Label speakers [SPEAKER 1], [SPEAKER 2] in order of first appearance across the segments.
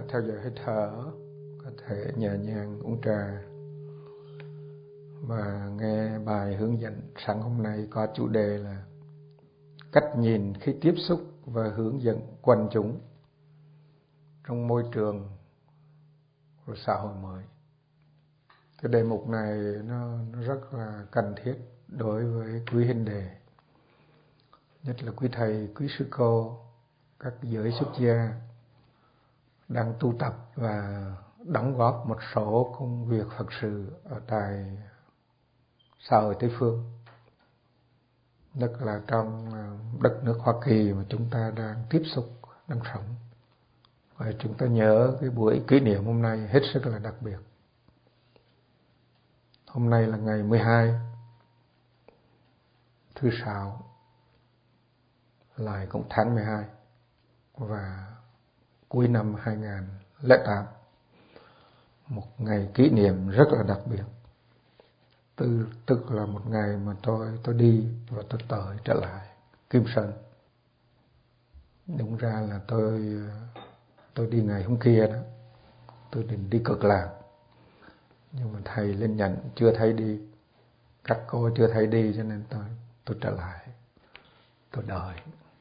[SPEAKER 1] theo dõi hơi thở, có thể nhẹ nhàng uống trà và nghe bài hướng dẫn. Sáng hôm nay có chủ đề là cách nhìn khi tiếp xúc và hướng dẫn quần chúng trong môi trường của xã hội mới. Cái đề mục này nó rất là cần thiết đối với quý huynh đệ, nhất là quý thầy, quý sư cô, các giới xuất gia đang tu tập và đóng góp một số công việc Phật sự ở tại xã hội Tây Phương, nhất là trong đất nước Hoa Kỳ mà chúng ta đang tiếp xúc, đang sống. Và chúng ta nhớ cái buổi kỷ niệm hôm nay hết sức là đặc biệt. Hôm nay là ngày 12, thứ Sáu, lại cũng tháng 12 và cuối năm 2008, một ngày kỷ niệm rất là đặc biệt. Tức là một ngày mà tôi đi và tôi trở lại Kim Sơn. Đúng ra là tôi đi ngày hôm kia đó, tôi định đi Cực Lạc, nhưng mà thầy lên nhận chưa thấy đi, các cô chưa thấy đi, cho nên tôi trở lại, tôi đợi.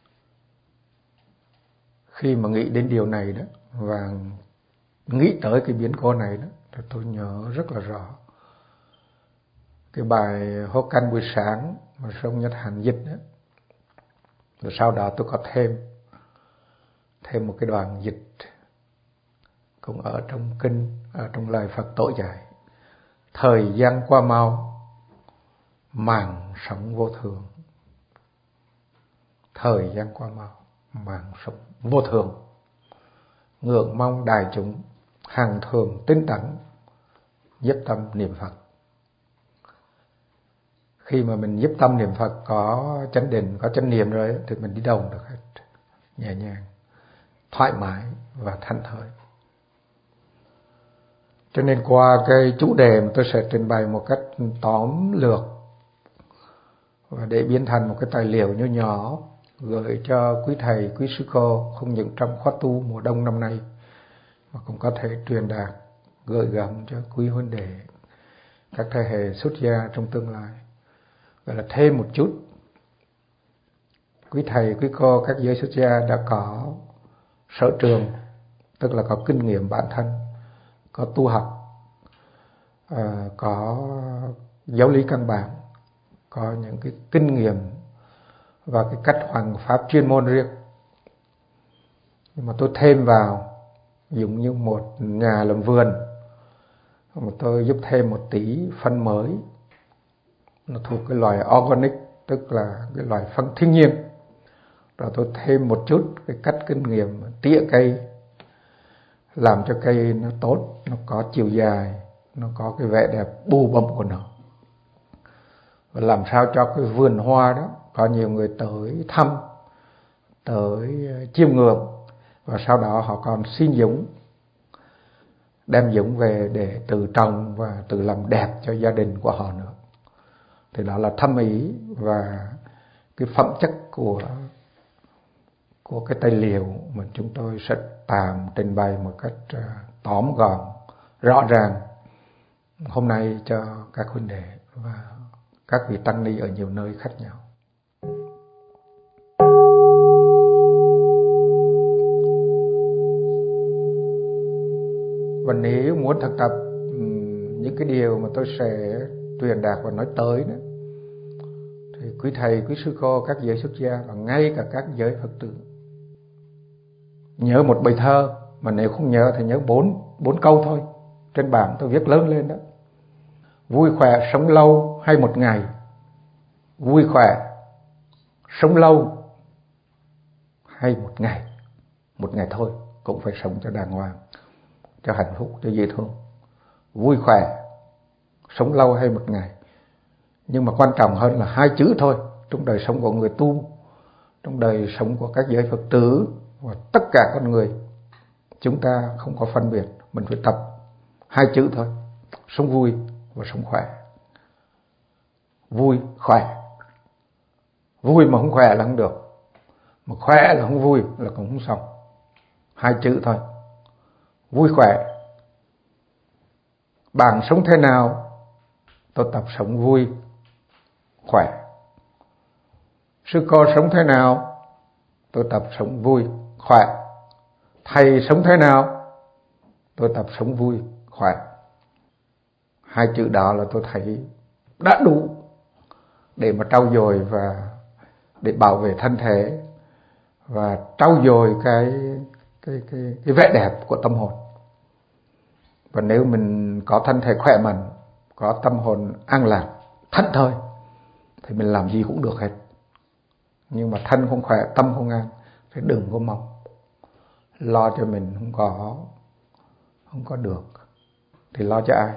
[SPEAKER 1] Khi mà nghĩ đến điều này đó và nghĩ tới cái biến cố này đó, thì tôi nhớ rất là rõ cái bài hô can buổi sáng mà Sông Nhất Hàn dịch đó. Rồi sau đó tôi có thêm một cái đoạn dịch cũng ở trong kinh, ở trong lời Phật tổ dạy: thời gian qua mau, mạng sống vô thường. Thời gian qua mau, mạng sống vô thường. Ngưỡng mong đại chúng hằng thường tinh tấn, nhiếp tâm niệm Phật. Khi mà mình nhiếp tâm niệm Phật, có chánh định, có chánh niệm rồi thì mình đi đâu được hết, nhẹ nhàng, thoải mái và thanh thơi. Cho nên qua cái chủ đề mà tôi sẽ trình bày một cách tóm lược và để biến thành một cái tài liệu nhỏ nhỏ gửi cho quý thầy, quý sư cô, không những trong khóa tu mùa đông năm nay mà cũng có thể truyền đạt, gửi gắm cho quý huynh đệ, các thế hệ xuất gia trong tương lai. Vậy là thêm một chút, quý thầy, quý cô, các giới xuất gia đã có sở trường, tức là có kinh nghiệm bản thân, có tu học, có giáo lý căn bản, có những cái kinh nghiệm và cái cách hoằng pháp chuyên môn riêng. Nhưng mà tôi thêm vào, giống như một nhà làm vườn, mà tôi giúp thêm một tí phân mới, nó thuộc cái loài organic, tức là cái loài phân thiên nhiên. Rồi tôi thêm một chút cái cách kinh nghiệm tỉa cây, làm cho cây nó tốt, nó có chiều dài, nó có cái vẻ đẹp bù bấm của nó, và làm sao cho cái vườn hoa đó có nhiều người tới thăm, tới chiêm ngưỡng, và sau đó họ còn xin giống, đem giống về để tự trồng và tự làm đẹp cho gia đình của họ nữa. Thì đó là thâm ý và cái phẩm chất của cái tài liệu mà chúng tôi sẽ tạm trình bày một cách tóm gọn, rõ ràng hôm nay cho các huynh đệ và các vị tăng ni ở nhiều nơi khác nhau. Và nếu muốn thực tập những cái điều mà tôi sẽ truyền đạt và nói tới đó, thì quý thầy, quý sư cô, các giới xuất gia và ngay cả các giới Phật tử nhớ một bài thơ, mà nếu không nhớ thì nhớ bốn câu thôi. Trên bảng tôi viết lớn lên đó: vui khỏe sống lâu hay một ngày. Vui khỏe sống lâu hay một ngày. Một ngày thôi cũng phải sống cho đàng hoàng, cho hạnh phúc, cho dễ thương. Vui khỏe sống lâu hay một ngày. Nhưng mà quan trọng hơn là hai chữ thôi. Trong đời sống của người tu, trong đời sống của các giới Phật tử và tất cả con người, chúng ta không có phân biệt. Mình phải tập hai chữ thôi: sống vui và sống khỏe. Vui, khỏe. Vui mà không khỏe là không được, mà khỏe là không vui là cũng không xong. Hai chữ thôi: vui khỏe. Bạn sống thế nào, tôi tập sống vui, khỏe. Sư cô sống thế nào, tôi tập sống vui, khỏe. Thầy sống thế nào, tôi tập sống vui, khỏe. Hai chữ đó là tôi thấy đã đủ để mà trau dồi và để bảo vệ thân thể và trau dồi cái vẻ đẹp của tâm hồn. Và nếu mình có thân thể khỏe mạnh, có tâm hồn an lạc, thảnh thơi, thì mình làm gì cũng được hết. Nhưng mà thân không khỏe, tâm không an, thì đừng có mong lo cho mình không có được thì lo cho ai?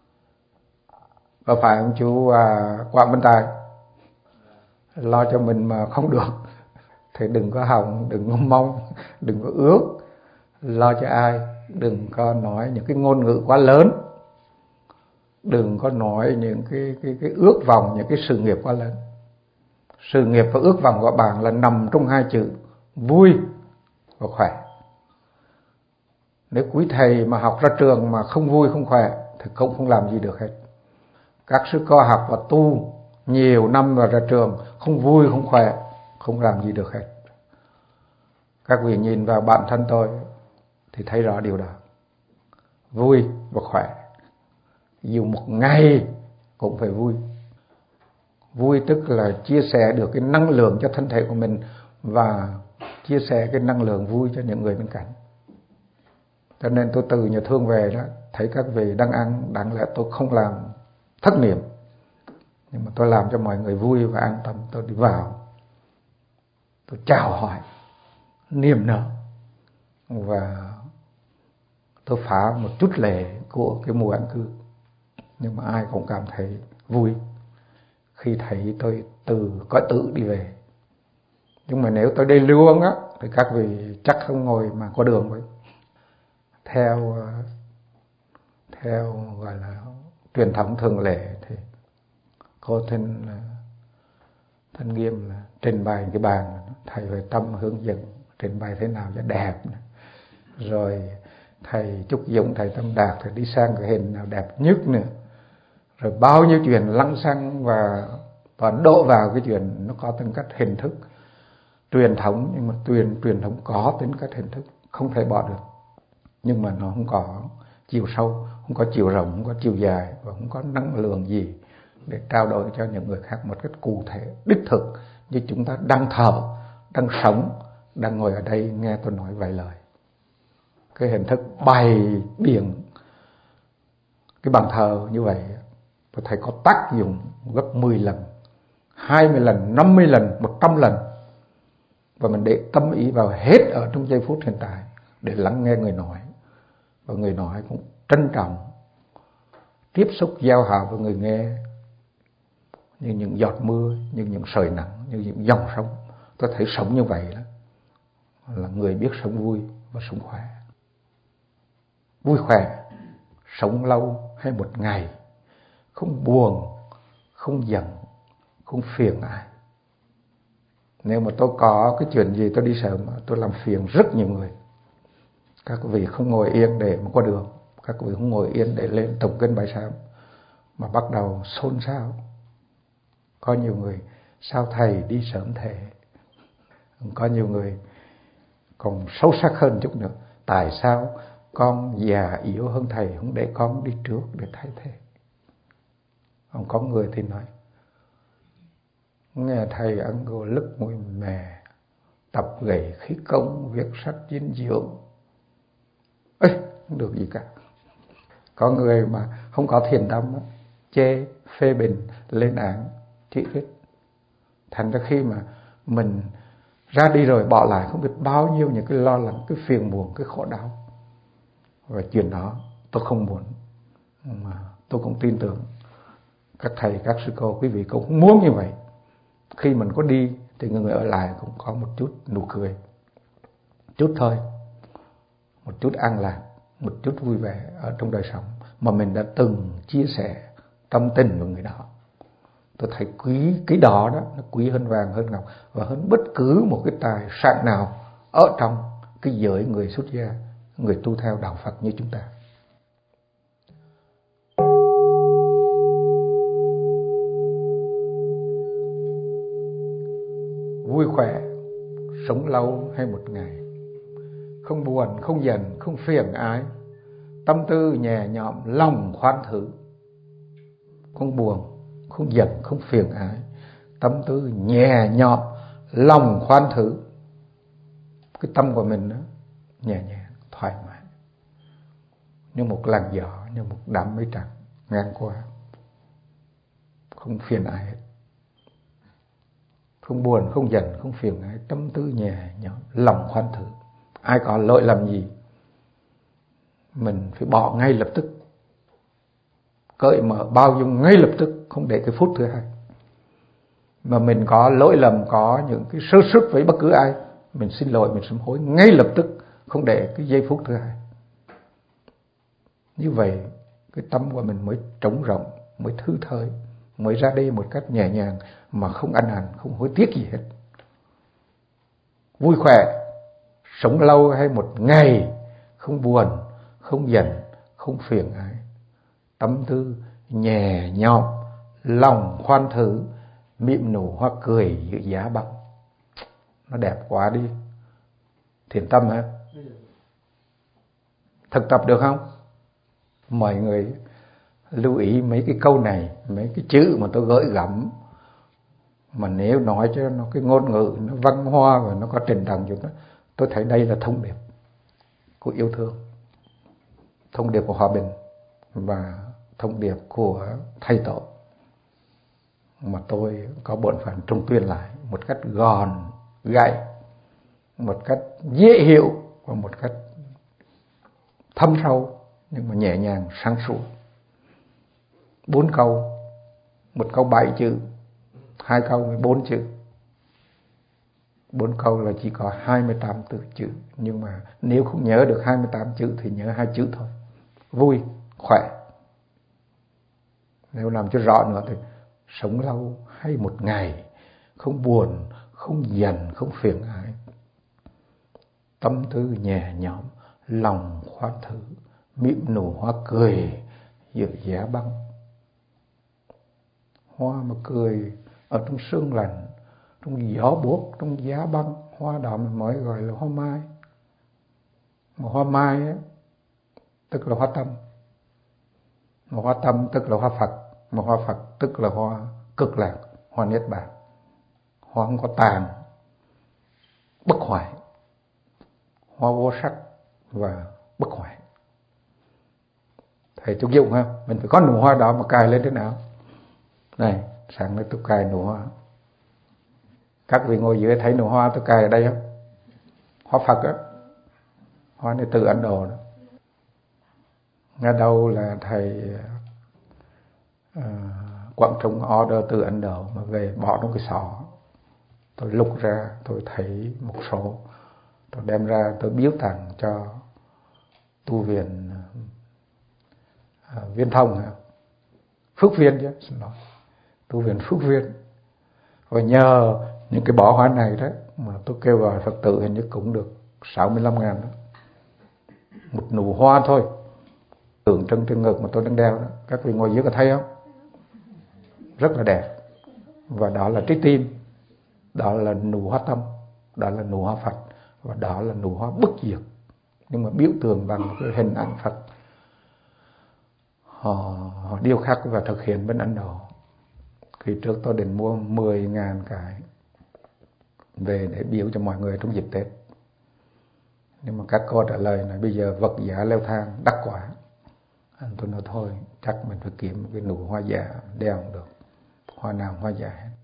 [SPEAKER 1] Có phải ông chú Quảng Văn Tài lo cho mình mà không được thì đừng có hòng, đừng có mong, đừng có ước. Lo cho ai? Đừng có nói những cái ngôn ngữ quá lớn, đừng có nói những cái ước vọng, những cái sự nghiệp quá lớn. Sự nghiệp và ước vọng của bạn là nằm trong hai chữ vui và khỏe. Nếu quý thầy mà học ra trường mà không vui không khỏe thì cũng không làm gì được hết. Các sư cô học và tu nhiều năm rồi ra trường không vui không khỏe, không làm gì được hết. Các vị nhìn vào bản thân tôi thì thấy rõ điều đó. Vui và khỏe, dù một ngày cũng phải vui. Vui tức là chia sẻ được cái năng lượng cho thân thể của mình và chia sẻ cái năng lượng vui cho những người bên cạnh. Cho nên tôi từ nhà thương về đó, thấy các vị đang ăn, đáng lẽ tôi không làm thất niệm, nhưng mà tôi làm cho mọi người vui và an tâm. Tôi đi vào, tôi chào hỏi, niềm nở, và tôi phá một chút lệ của cái mùa ăn cư. Nhưng mà ai cũng cảm thấy vui khi thấy tôi từ cõi tự đi về. Nhưng mà nếu tôi đi luôn á thì các vị chắc không ngồi mà có đường với. Theo gọi là truyền thống thường lệ thì cô Thanh Nghiêm là trình bày cái bàn, thầy về tâm hướng dẫn trình bày thế nào cho đẹp. Rồi thầy Trúc Dũng, thầy Tâm Đạt thì đi sang cái hình nào đẹp nhất nữa. Rồi bao nhiêu chuyện lăng xăng và đổ vào cái chuyện nó có tính cách hình thức truyền thống, nhưng mà truyền thống có tính cách hình thức, không thể bỏ được. Nhưng mà nó không có chiều sâu, không có chiều rộng, không có chiều dài và không có năng lượng gì để trao đổi cho những người khác một cách cụ thể, đích thực như chúng ta đang thở, đang sống, đang ngồi ở đây nghe tôi nói vài lời. Cái hình thức bày biện cái bàn thờ như vậy tôi thấy có tác dụng gấp 10 lần, 20 lần, 50 lần, 100 lần. Và mình để tâm ý vào hết ở trong giây phút hiện tại để lắng nghe người nói. Và người nói cũng trân trọng tiếp xúc giao hòa với người nghe, như những giọt mưa, như những sợi nắng, như những dòng sông. Tôi thấy sống như vậy đó là người biết sống vui và sống khỏe. Vui khỏe, sống lâu hay một ngày, không buồn, không giận, không phiền ai. Nếu mà tôi có cái chuyện gì tôi đi sớm, tôi làm phiền rất nhiều người. Các vị không ngồi yên để mà qua đường, các vị không ngồi yên để lên tụng kinh bài sám, mà bắt đầu xôn xao. Có nhiều người, sao thầy đi sớm thế? Có nhiều người còn sâu sắc hơn chút nữa, tại sao con già yếu hơn thầy không để con đi trước để thay thế? Còn có người thì nói, nghe thầy ăn gồ lứt mùi mè, tập gầy khí công, viết sách dinh dưỡng, không được gì cả. Có người mà không có thiền tâm, chê, phê bình, lên án, chỉ trích. Thành ra khi mà mình ra đi rồi bỏ lại không biết bao nhiêu những cái lo lắng, cái phiền muộn, cái khổ đau. Và chuyện đó tôi không muốn, mà tôi cũng tin tưởng các thầy, các sư cô, quý vị cũng muốn như vậy. Khi mình có đi thì người ở lại cũng có một chút nụ cười, chút thôi, một chút an lạc, một chút vui vẻ ở trong đời sống mà mình đã từng chia sẻ tâm tình với người đó. Tôi thấy quý cái đó nó quý hơn vàng, hơn ngọc và hơn bất cứ một cái tài sản nào ở trong cái giới người xuất gia người tu theo đạo Phật như chúng ta. Vui khỏe, sống lâu hay một ngày, không buồn, không giận, không phiền ái, tâm tư nhẹ nhõm, lòng khoan thứ. Không buồn, không giận, không phiền ái, tâm tư nhẹ nhõm, lòng khoan thứ. Cái tâm của mình đó nhẹ nhàng, thoải mái, như một làn gió, như một đám mây trắng ngang qua, không phiền ai hết. Không buồn, không giận, không phiền ai, tâm tư nhẹ nhõm, lòng khoan thứ. Ai có lỗi lầm gì mình phải bỏ ngay lập tức, cởi mở bao dung ngay lập tức, không để cái phút thứ hai. Mà mình có lỗi lầm, có những cái sơ suất với bất cứ ai, mình xin lỗi, mình sám hối ngay lập tức, không để cái giây phút thứ hai. Như vậy cái tâm của mình mới trống rỗng, mới thư thơi, mới ra đi một cách nhẹ nhàng mà không ân hận, không hối tiếc gì hết. Vui khỏe, sống lâu hay một ngày, không buồn, không giận, không phiền ai, tâm tư nhẹ nhõm, lòng khoan thứ, mỉm nụ hoa cười giữa giá băng. Nó đẹp quá đi. Thiền tâm hả? Thực tập được không? Mọi người lưu ý mấy cái câu này, mấy cái chữ mà tôi gợi gắm, mà nếu nói cho nó cái ngôn ngữ nó văn hoa và nó có trình độ chút đó, tôi thấy đây là thông điệp của yêu thương, thông điệp của hòa bình và thông điệp của thầy tổ, mà tôi có bổn phận trung tuyên lại một cách gọn gạy, một cách dễ hiểu và một cách thâm sâu, nhưng mà nhẹ nhàng sáng suốt. 4 câu, một câu 7 chữ, 2 câu 14 chữ. 4 câu là chỉ có 28 từ chữ, nhưng mà nếu không nhớ được 28 chữ thì nhớ 2 chữ thôi: vui, khỏe. Nếu làm cho rõ nữa thì sống lâu hay một ngày, không buồn, không giận, không phiền ai, tâm tư nhẹ nhõm, lòng khoan thứ, mỉm nụ hoa cười giữa giá băng. Hoa mà cười ở trong sương lạnh, trong gió buốt, trong giá băng, hoa đó mình mới gọi là hoa mai. Mà hoa mai á, tức là hoa tâm. Mà hoa tâm tức là hoa Phật. Mà hoa Phật tức là hoa cực lạc, hoa niết bàn. Hoa không có tàn, bất hoại, hoa vô sắc và bất hoại. Thầy Trúc Dụng ha, mình phải có nụ hoa đó mà cài lên thế nào. Này, sáng nay tôi cài nụ hoa. Các vị ngồi dưới thấy nụ hoa tôi cài ở đây không? Hoa Phật á, hoa này từ Ấn Độ đó. Nghe đâu là thầy Quảng Trung order từ Ấn Độ mà về bỏ trong cái xó. Tôi lục ra, tôi thấy một số, tôi đem ra, tôi biếu tặng cho tu viện Viên Thông, Phước Viên chứ, xin lỗi, tu viện Phước Viên. Và nhờ những cái bó hoa này đó mà tôi kêu gọi Phật tử hình như cũng được 65.000 đó. Một nụ hoa thôi, tượng trưng trên ngực mà tôi đang đeo đó. Các vị ngồi dưới có thấy không? Rất là đẹp. Và đó là trái tim, đó là nụ hoa tâm, đó là nụ hoa Phật, và đó là nụ hoa bất diệt. Nhưng mà biểu tượng bằng cái hình ảnh Phật. Họ điêu khắc và thực hiện bên Ấn Độ. Khi trước tôi định mua 10.000 cái về để biếu cho mọi người trong dịp Tết. Nhưng mà các cô trả lời là bây giờ vật giá leo thang đắt quá. Tôi nói thôi, chắc mình phải kiếm một cái nụ hoa giả đeo không được. Hoa nào hoa giả hết.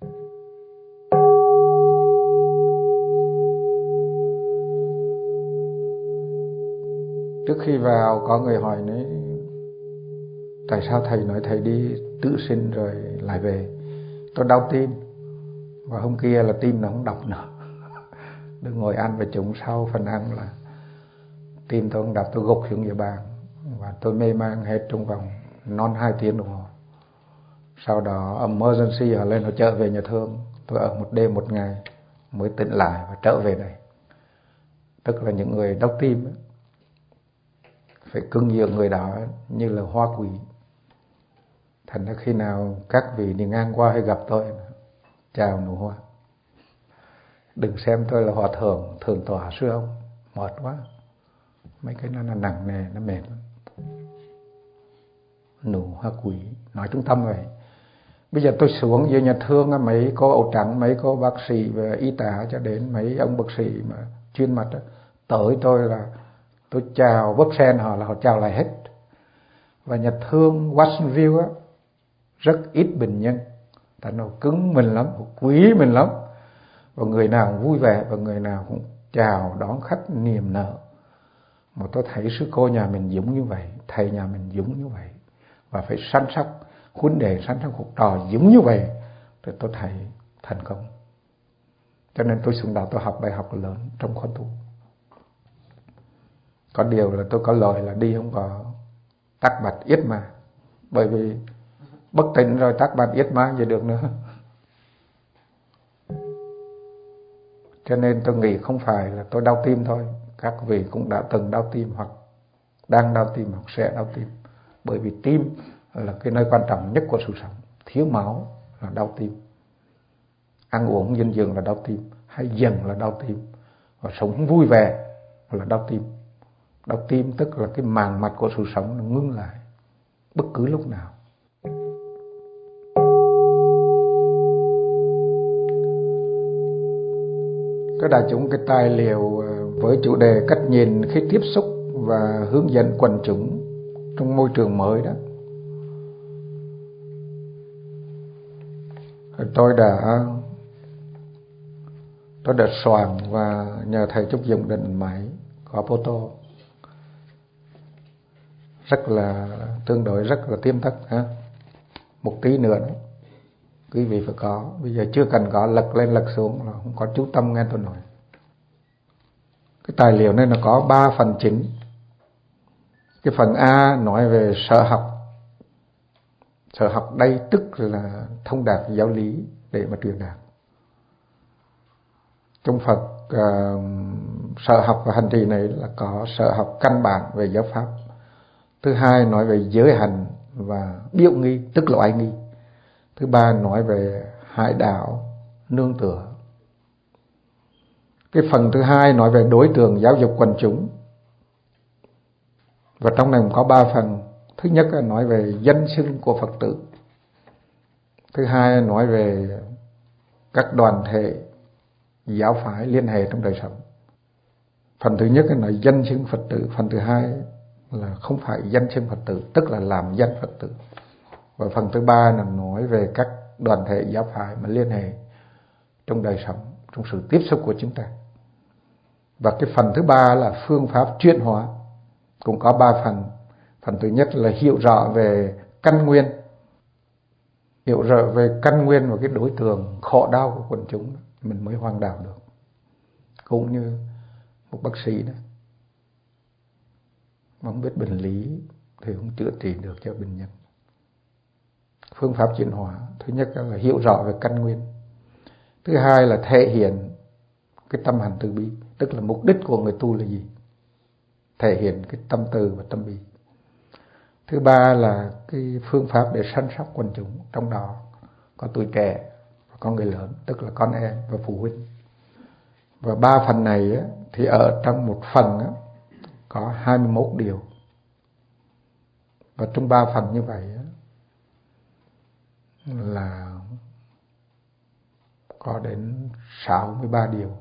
[SPEAKER 1] Trước khi vào có người hỏi nói tại sao thầy nói thầy đi tự sinh rồi lại về. Tôi đau tim, và hôm kia là tim nó không đập nữa. Được ngồi ăn và chúng sau phần ăn là tim tôi không đập, tôi gục xuống dưới bàn và tôi mê man hết trong vòng non 2 tiếng đồng hồ. Sau đó emergency họ lên, họ trở về nhà thương. Tôi ở một đêm một ngày mới tỉnh lại và trở về đây. Tức là những người đau tim ấy, phải cưng dường người đó như là hoa quý. Thành ra khi nào các vị đi ngang qua hay gặp tôi, chào nụ hoa. Đừng xem tôi là hòa thượng thượng tọa sư ông, mệt quá. Mấy cái nó nặng nề, nó mệt lắm. Nụ hoa quý, nói trung tâm vậy. Bây giờ tôi xuống dưới nhà thương, mấy cô áo trắng, mấy cô bác sĩ và y tá, cho đến mấy ông bác sĩ mà chuyên mặt đó, tới tôi là tôi chào bóp sen họ là họ chào lại hết. Và nhà thương Watsonville á, rất ít bệnh nhân, tại nó cứng mình lắm, quý mình lắm. Và người nào cũng vui vẻ, và người nào cũng chào đón khách niềm nở. Mà tôi thấy sư cô nhà mình giống như vậy, thầy nhà mình giống như vậy, và phải săn sóc huấn đề, săn sóc học trò giống như vậy, thì tôi thấy thành công. Cho nên tôi xuống đó tôi học bài học lớn trong khóa tu. Có điều là tôi có lời là đi không có tắc bạch yết mà, bởi vì bất tỉnh rồi tắc bạch yết mà gì được nữa. Cho nên tôi nghĩ không phải là tôi đau tim thôi, các vị cũng đã từng đau tim, hoặc đang đau tim, hoặc sẽ đau tim. Bởi vì tim là cái nơi quan trọng nhất của sự sống. Thiếu máu là đau tim, ăn uống dinh dưỡng là đau tim, hay dần là đau tim, và sống vui vẻ là đau tim. Đau tim tức là cái màng mạch của sự sống nó ngưng lại bất cứ lúc nào. Các đại chúng, cái tài liệu với chủ đề cách nhìn khi tiếp xúc và hướng dẫn quần chúng trong môi trường mới đó, tôi đã soạn và nhờ thầy Trúc Dũng định máy có photo rất là tương đối rất là tiêm tất ha. Một tí nữa đó quý vị phải có, bây giờ chưa cần có, lật lên lật xuống là không có chú tâm nghe tôi nói. Cái tài liệu này nó có 3 phần chính. Cái phần A nói về sở học. Sở học đây tức là thông đạt giáo lý để mà truyền đạt. Trong Phật sở học và hành trì này là có sở học căn bản về giáo pháp. Thứ hai nói về giới hạnh và biệu nghi, tức là oai nghi. Thứ ba nói về hải đạo nương tựa. Cái phần thứ hai nói về đối tượng giáo dục quần chúng. Và trong này có 3 phần. Thứ nhất là nói về danh xưng của Phật tử. Thứ hai là nói về các đoàn thể giáo phái liên hệ trong đời sống. Phần thứ nhất là danh xưng Phật tử. Phần thứ hai là không phải danh xưng Phật tử, tức là làm danh Phật tử. Và phần thứ ba là nói về các đoàn thể giáo phái mà liên hệ trong đời sống, trong sự tiếp xúc của chúng ta. Và cái phần thứ ba là phương pháp chuyển hóa, cũng có 3 phần. Phần thứ nhất là hiểu rõ về căn nguyên, hiểu rõ về căn nguyên và cái đối tượng khổ đau của quần chúng, mình mới hoang đạo được. Cũng như một bác sĩ đó, mà không biết bệnh lý thì không chữa trị được cho bệnh nhân. Phương pháp chuyển hóa thứ nhất là hiểu rõ về căn nguyên. Thứ hai là thể hiện cái tâm hành từ bi, tức là mục đích của người tu là gì, thể hiện cái tâm từ và tâm bi. Thứ ba là cái phương pháp để săn sóc quần chúng, trong đó có tuổi trẻ và có người lớn, tức là con em và phụ huynh. Và 3 phần này thì ở trong một phần có 21 điều. Và trong 3 phần như vậy là có đến 63 điều.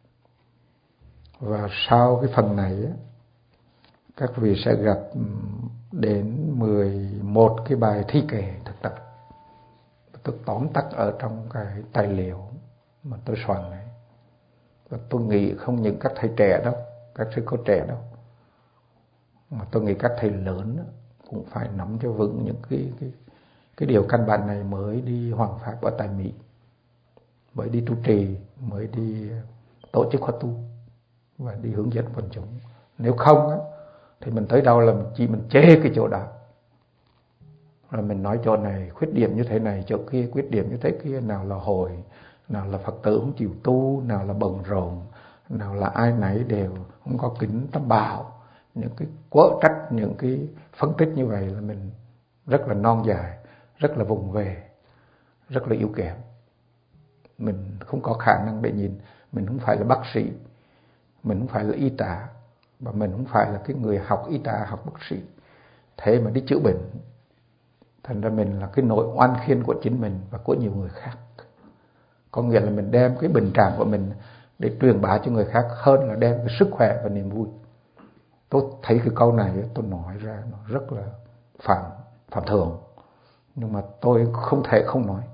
[SPEAKER 1] Và sau cái phần này các vị sẽ gặp đến 11 cái bài thi kệ thực tập. Tôi tóm tắt ở trong cái tài liệu mà tôi soạn này. Và tôi nghĩ không những các thầy trẻ đâu, các sư cô trẻ đâu, mà tôi nghĩ các thầy lớn cũng phải nắm cho vững những cái điều căn bản này mới đi hoằng pháp ở tại Mỹ, mới đi trụ trì, mới đi tổ chức khóa tu và đi hướng dẫn quần chúng. Nếu không thì mình tới đâu là mình chê cái chỗ đó, rồi mình nói chỗ này khuyết điểm như thế này, chỗ kia khuyết điểm như thế kia, nào là hội, nào là Phật tử không chịu tu, nào là bận rộn, nào là ai nấy đều không có kính tam bảo, những cái quở trách, những cái phân tích như vậy là mình rất là non dài, rất là vùng về, rất là yếu kém. Mình không có khả năng để nhìn. Mình không phải là bác sĩ, mình không phải là y tá, và mình không phải là cái người học y tá, học bác sĩ thế mà đi chữa bệnh. Thành ra mình là cái nỗi oan khiên của chính mình và của nhiều người khác. Có nghĩa là mình đem cái bệnh trạng của mình để truyền bá cho người khác hơn là đem cái sức khỏe và niềm vui. Tôi thấy cái câu này tôi nói ra nó rất là phạm thượng, nhưng mà tôi không thể không nói.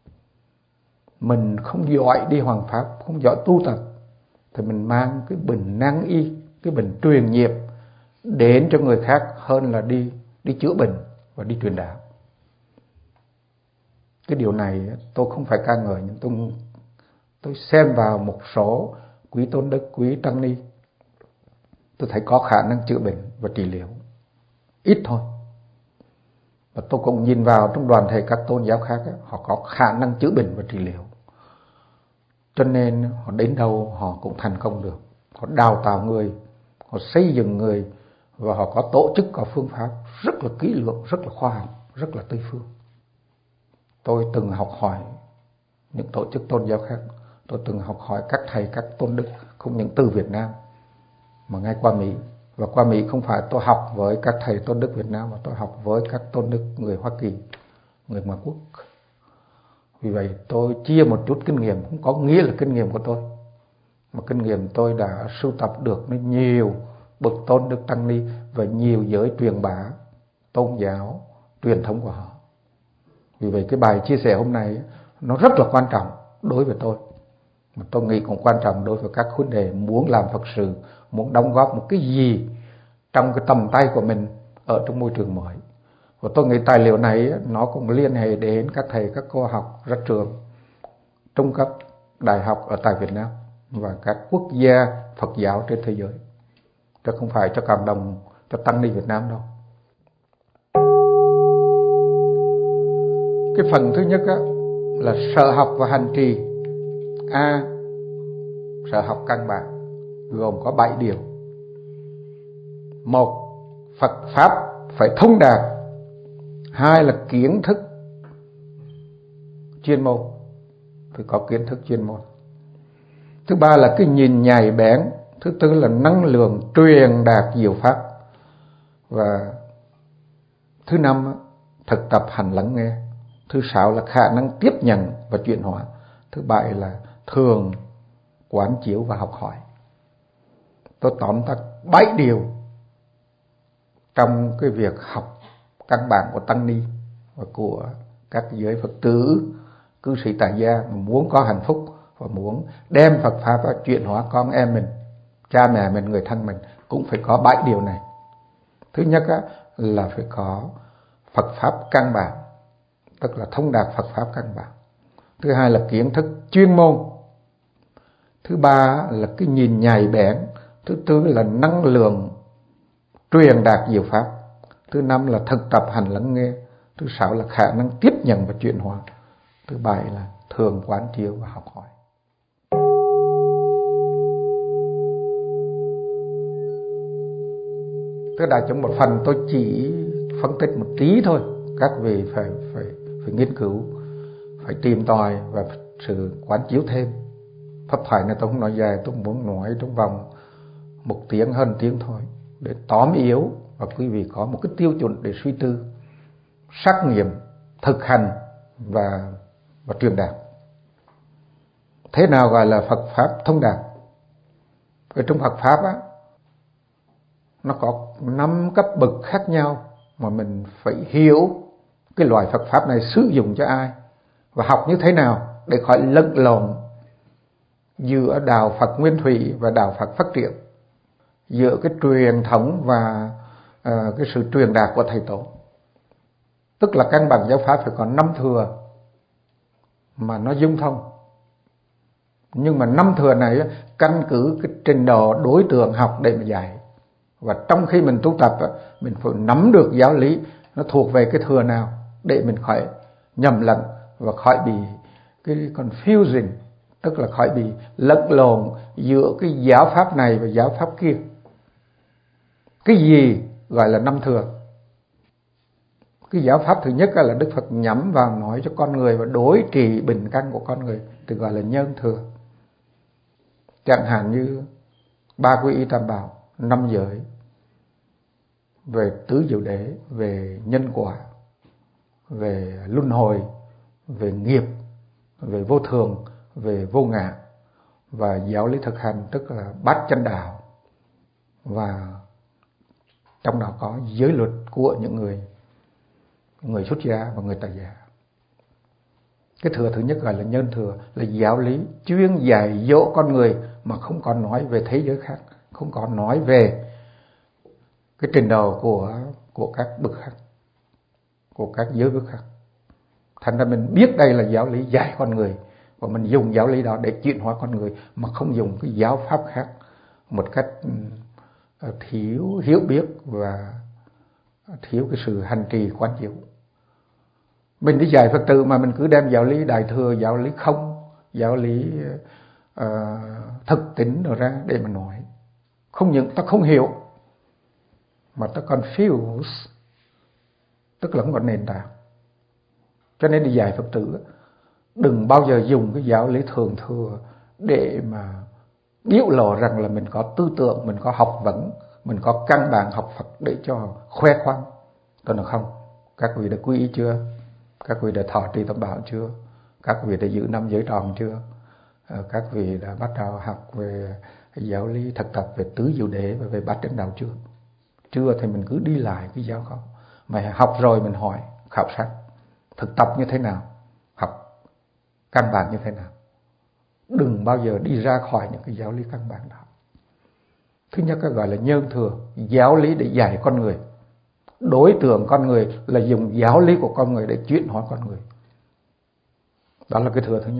[SPEAKER 1] Mình không giỏi đi hoằng pháp, không giỏi tu tập, thì mình mang cái bệnh nan y, cái bệnh truyền nhiễm đến cho người khác hơn là đi chữa bệnh và đi truyền đạo. Cái điều này tôi không phải ca ngợi, nhưng tôi xem vào một số quý tôn đức, quý tăng ni, tôi thấy có khả năng chữa bệnh và trị liệu ít thôi. Và tôi cũng nhìn vào trong đoàn thể các tôn giáo khác, họ có khả năng chữa bệnh và trị liệu, cho nên họ đến đâu họ cũng thành công được. Họ đào tạo người, họ xây dựng người, và họ có tổ chức, có phương pháp rất là kỹ lưỡng, rất là khoa học, rất là Tây phương. Tôi từng học hỏi những tổ chức tôn giáo khác, tôi từng học hỏi các thầy, các tôn đức, không những từ Việt Nam mà ngay qua Mỹ. Và qua Mỹ không phải tôi học với các thầy tôn đức Việt Nam, mà tôi học với các tôn đức người Hoa Kỳ, người ngoại quốc. Vì vậy tôi chia một chút kinh nghiệm, không có nghĩa là kinh nghiệm của tôi, mà kinh nghiệm tôi đã sưu tập được nên nhiều bậc tôn đức tăng ni và nhiều giới truyền bá tôn giáo truyền thống của họ. Vì vậy cái bài chia sẻ hôm nay nó rất là quan trọng đối với tôi, mà tôi nghĩ cũng quan trọng đối với các huynh đệ muốn làm Phật sự, muốn đóng góp một cái gì trong cái tầm tay của mình ở trong môi trường mới. Và tôi nghĩ tài liệu này nó cũng liên hệ đến các thầy, các cô học ra trường trung cấp, đại học ở tại Việt Nam và các quốc gia Phật giáo trên thế giới, chứ không phải cho cộng đồng, cho tăng ni Việt Nam đâu. Cái phần thứ nhất là sở học và hành trì. Sở học căn bản gồm có 7 điều. 1. Phật Pháp phải thông đạt. 2 là kiến thức chuyên môn, phải có kiến thức chuyên môn. Thứ 3 là cái nhìn nhạy bén. Thứ 4 là năng lượng truyền đạt diệu pháp. Và thứ 5 thực tập hành lắng nghe. Thứ 6 là khả năng tiếp nhận và chuyển hóa. Thứ 7 là thường quán chiếu và học hỏi. Tôi tóm tắt 7 điều trong cái việc học căn bản của tăng ni và của các giới Phật tử, cư sĩ tại gia mà muốn có hạnh phúc và muốn đem Phật Pháp và chuyển hóa con em mình, cha mẹ mình, người thân mình, cũng phải có 7 điều này. Thứ nhất là phải có Phật Pháp căn bản, tức là thông đạt Phật Pháp căn bản. Thứ hai là kiến thức chuyên môn. Thứ ba là cái nhìn nhạy bén. Thứ tư là năng lượng truyền đạt diệu pháp. Thứ năm là thực tập hành lắng nghe. Thứ sáu là khả năng tiếp nhận và chuyển hóa. Thứ bảy là thường quán chiếu và học hỏi. Tức là trong một phần tôi chỉ phân tích một tí thôi. Các vị phải nghiên cứu, phải tìm tòi và sự quán chiếu thêm. Pháp thoại này tôi không nói dài, tôi muốn nói trong vòng 1 tiếng, hơn 1 tiếng thôi, để tóm yếu và quý vị có một cái tiêu chuẩn để suy tư, xác nghiệm, thực hành và truyền đạt. Thế nào gọi là Phật Pháp thông đạt? Ở trong Phật Pháp nó có 5 cấp bậc khác nhau mà mình phải hiểu cái loại Phật Pháp này sử dụng cho ai và học như thế nào để khỏi lẫn lộn giữa đạo Phật Nguyên Thủy và đạo Phật phát triển, giữa cái truyền thống và cái sự truyền đạt của thầy tổ. Tức là căn bản giáo pháp phải có 5 thừa mà nó dung thông. Nhưng mà 5 thừa này căn cứ cái trình độ đối tượng học để mà dạy. Và trong khi mình tu tập mình phải nắm được giáo lý nó thuộc về cái thừa nào để mình khỏi nhầm lẫn và khỏi bị cái confusion, tức là khỏi bị lẫn lộn giữa cái giáo pháp này và giáo pháp kia. Cái gì gọi là năm thừa? Cái giáo pháp thứ nhất là Đức Phật nhắm vào nói cho con người và đối trị bệnh căn của con người, thì gọi là nhân thừa. Chẳng hạn như 3 quy y tam bảo, 5 giới, về tứ diệu đế, về nhân quả, về luân hồi, về nghiệp, về vô thường, về vô ngã, và giáo lý thực hành tức là bát chánh đạo, và trong đó có giới luật của những người xuất gia và người tại gia. Cái thừa thứ nhất gọi là nhân thừa, là giáo lý chuyên dạy dỗ con người mà không có nói về thế giới khác, không có nói về cái trình độ của các bậc khác, của các giới bậc khác. Thành ra mình biết đây là giáo lý dạy con người, và mình dùng giáo lý đó để chuyển hóa con người, mà không dùng cái giáo pháp khác một cách thiếu hiểu biết và thiếu cái sự hành trì quán chiếu. Mình đi dạy Phật tử mà mình cứ đem giáo lý đại thừa, giáo lý không, giáo lý thực tính rồi ra để mà nói, không những ta không hiểu mà ta confuse, tức là không có nền tảng. Cho nên đi dạy Phật tử đừng bao giờ dùng cái giáo lý thường thừa để mà biểu lộ rằng là mình có tư tưởng, mình có học vấn, mình có căn bản học Phật để cho khoe khoang. Tôi nói không, các vị đã quy y chưa? Các vị đã thọ trì tam bảo chưa? Các vị đã giữ 5 giới tròn chưa? Các vị đã bắt đầu học về giáo lý thực tập về tứ diệu đế và về bát chánh đạo chưa? Chưa thì mình cứ đi lại cái giáo không. Mà học rồi mình hỏi, khảo sát, thực tập như thế nào, học căn bản như thế nào. Đừng bao giờ đi ra khỏi những cái giáo lý căn bản đó. Thứ nhất cái gọi là nhân thừa, giáo lý để dạy con người. Đối tượng con người là dùng giáo lý của con người để chuyển hóa con người. Đó là cái thừa thứ nhất.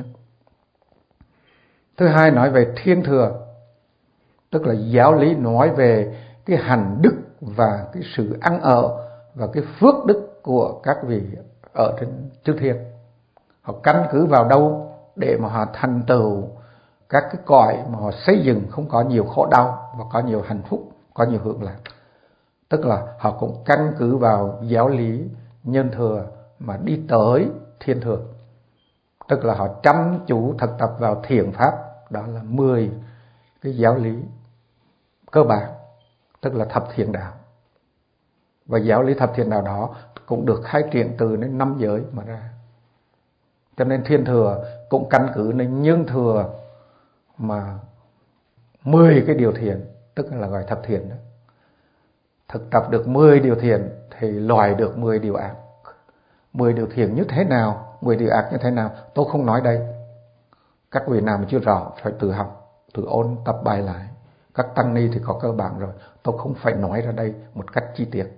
[SPEAKER 1] Thứ hai nói về thiên thừa, tức là giáo lý nói về cái hành đức và cái sự ăn ở và cái phước đức của các vị ở trên chư thiên. Họ căn cứ vào đâu để mà họ thành tựu các cái cõi mà họ xây dựng không có nhiều khổ đau và có nhiều hạnh phúc, có nhiều hưởng lạc. Tức là họ cũng căn cứ vào giáo lý nhân thừa mà đi tới thiên thừa. Tức là họ chăm chú thực tập vào thiện pháp, đó là 10 cái giáo lý cơ bản, tức là thập thiện đạo. Và giáo lý thập thiện đạo đó cũng được khai triển từ đến 5 giới mà ra. Cho nên thiên thừa cũng căn cứ nên nhân thừa mà 10 cái điều thiện, tức là gọi thập thiện đó. Thực tập được 10 điều thiện thì loại được 10 điều ác. 10 điều thiện như thế nào, 10 điều ác như thế nào, tôi không nói đây. Các vị nào mà chưa rõ phải tự học, tự ôn tập bài lại. Các tăng ni thì có cơ bản rồi, tôi không phải nói ra đây một cách chi tiết.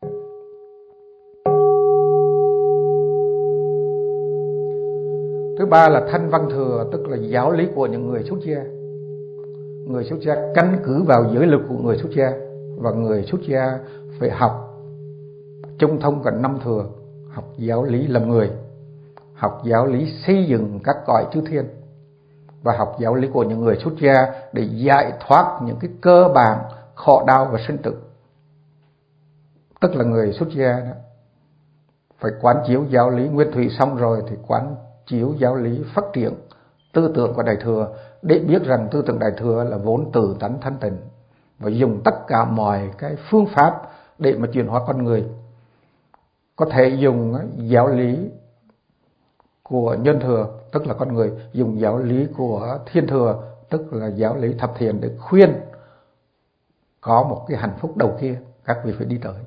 [SPEAKER 1] Thứ ba là thanh văn thừa, tức là giáo lý của những người xuất gia. Người xuất gia căn cứ vào giới lực của người xuất gia, và người xuất gia phải học chung thông cả 5 thừa, học giáo lý làm người, học giáo lý xây dựng các cõi chư thiên, và học giáo lý của những người xuất gia để giải thoát những cái cơ bản khổ đau và sinh tử. Tức là người xuất gia đó phải quán chiếu giáo lý nguyên thủy xong rồi thì quán chiếu giáo lý phát triển tư tưởng của Đại Thừa, để biết rằng tư tưởng Đại Thừa là vốn từ tánh thanh tịnh, và dùng tất cả mọi cái phương pháp để mà chuyển hóa con người. Có thể dùng giáo lý của nhân thừa, tức là con người, dùng giáo lý của thiên thừa, tức là giáo lý thập thiện, để khuyên có một cái hạnh phúc đầu kia các vị phải đi tới.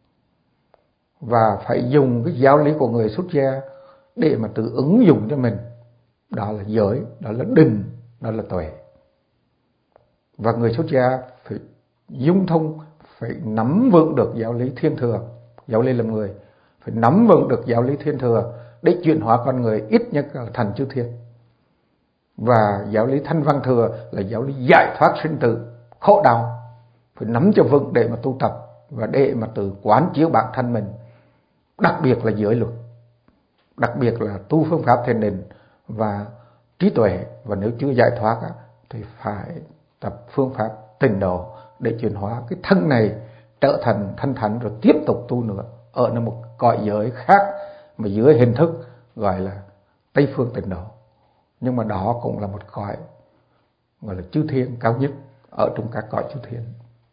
[SPEAKER 1] Và phải dùng cái giáo lý của người xuất gia để mà tự ứng dụng cho mình. Đó là giới, đó là định, đó là tuệ. Và người xuất gia phải dung thông, phải nắm vững được giáo lý thiên thừa, giáo lý làm người, phải nắm vững được giáo lý thiên thừa để chuyển hóa con người ít nhất là thành chư thiên. Và giáo lý thanh văn thừa là giáo lý giải thoát sinh tử, khổ đau, phải nắm cho vững để mà tu tập và để mà tự quán chiếu bản thân mình, đặc biệt là giới luật, đặc biệt là tu phương pháp thiền định và trí tuệ. Và nếu chưa giải thoát thì phải tập phương pháp tịnh độ để chuyển hóa cái thân này trở thành thanh thánh rồi tiếp tục tu nữa ở một cõi giới khác mà dưới hình thức gọi là Tây Phương Tịnh Độ. Nhưng mà đó cũng là một cõi gọi là chư thiên cao nhất ở trong các cõi chư thiên.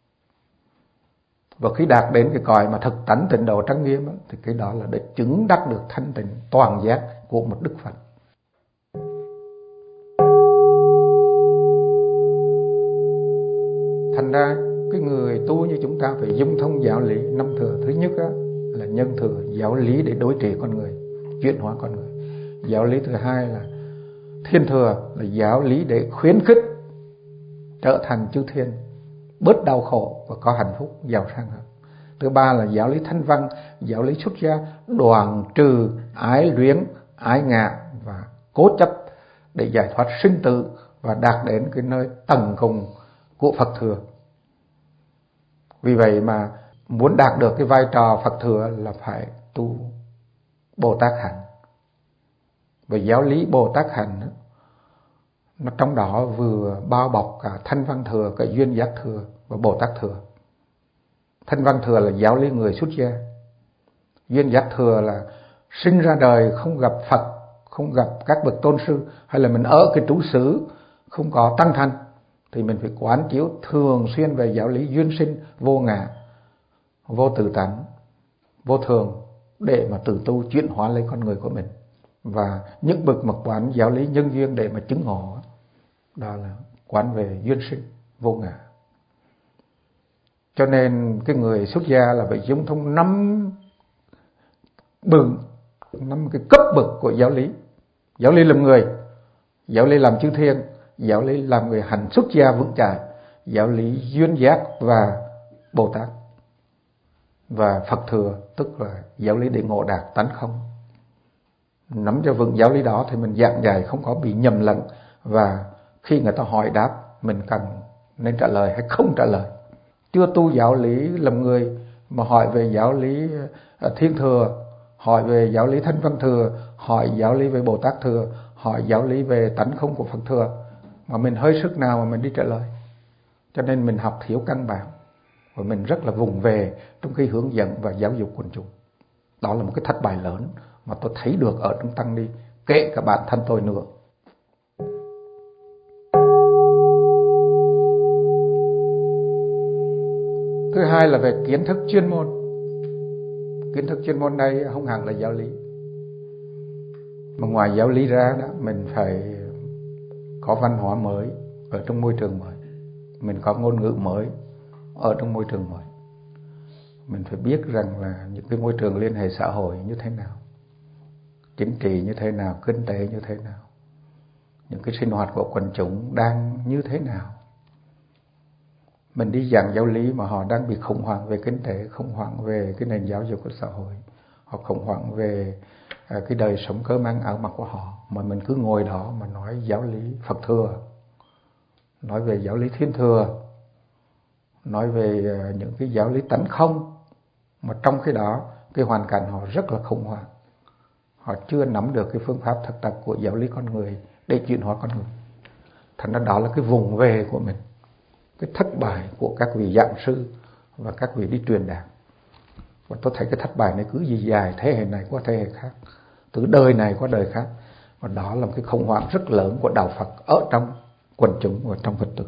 [SPEAKER 1] Và khi đạt đến cái cõi mà thực tánh tịnh độ trang nghiêm thì cái đó là để chứng đắc được thanh tịnh toàn giác của một Đức Phật. Thành ra cái người tu như chúng ta phải dung thông giáo lý năm thừa. Thứ nhất là nhân thừa, giáo lý để đối trị con người, chuyển hóa con người. Giáo lý thứ hai là thiên thừa, là giáo lý để khuyến khích trở thành chư thiên, bớt đau khổ và có hạnh phúc giàu sang hơn. Thứ ba là giáo lý thanh văn, giáo lý xuất gia, đoạn trừ ái luyến, ái ngạ và cố chấp để giải thoát sinh tử và đạt đến cái nơi tầng cùng của Phật thừa. Vì vậy mà muốn đạt được cái vai trò Phật thừa là phải tu Bồ Tát hạnh. Và giáo lý Bồ Tát hạnh nó trong đó vừa bao bọc cả thanh văn thừa, cả duyên giác thừa và Bồ Tát thừa. Thanh văn thừa là giáo lý người xuất gia. Duyên giác thừa là sinh ra đời không gặp Phật, không gặp các bậc tôn sư, hay là mình ở cái trú xứ không có tăng thân, thì mình phải quán chiếu thường xuyên về giáo lý duyên sinh, vô ngã, vô tự tánh, vô thường để mà tự tu chuyển hóa lấy con người của mình. Và những bậc mà quán giáo lý nhân duyên để mà chứng ngộ, đó là quán về duyên sinh, vô ngã. Cho nên cái người xuất gia là phải dung thông năm cái cấp bậc của giáo lý. Giáo lý làm người, giáo lý làm chư thiên, giáo lý làm người hành xuất gia vững chãi, giáo lý duyên giác và Bồ Tát, và Phật thừa tức là giáo lý để ngộ đạt tánh không. Nắm cho vững giáo lý đó thì mình giảng dạy không có bị nhầm lẫn, và khi người ta hỏi đáp mình cần nên trả lời hay không trả lời. Chưa tu giáo lý làm người mà hỏi về giáo lý thiên thừa, hỏi về giáo lý thanh văn thừa, hỏi giáo lý về Bồ Tát thừa, hỏi giáo lý về tánh không của Phật thừa, mà mình hơi sức nào mà mình đi trả lời. Cho nên mình học thiếu căn bản và mình rất là vùng về trong khi hướng dẫn và giáo dục quần chúng. Đó là một cái thất bại lớn mà tôi thấy được ở trong tăng ni, kể cả bản thân tôi nữa. Thứ hai là về kiến thức chuyên môn. Kiến thức chuyên môn đây không hẳn là giáo lý, mà ngoài giáo lý ra đó, mình phải có văn hóa mới ở trong môi trường mới, mình có ngôn ngữ mới ở trong môi trường mới. Mình phải biết rằng là những cái môi trường liên hệ xã hội như thế nào, chính trị như thế nào, kinh tế như thế nào, những cái sinh hoạt của quần chúng đang như thế nào. Mình đi giảng giáo lý mà họ đang bị khủng hoảng về kinh tế, khủng hoảng về cái nền giáo dục của xã hội, họ khủng hoảng về cái đời sống cơm ăn áo mặc của họ, mà mình cứ ngồi đó mà nói giáo lý Phật thừa, nói về giáo lý thiên thừa, nói về những cái giáo lý tánh không, mà trong khi đó cái hoàn cảnh họ rất là khủng hoảng, họ chưa nắm được cái phương pháp thực tập của giáo lý con người để chuyển hóa con người. Thành ra đó là cái vùng về của mình, cái thất bại của các vị giảng sư và các vị đi truyền đạo. Và tôi thấy cái thất bại này cứ dài thế hệ này qua thế hệ khác, từ đời này qua đời khác. Và đó là một cái khủng hoảng rất lớn của đạo Phật ở trong quần chúng và trong Phật tử.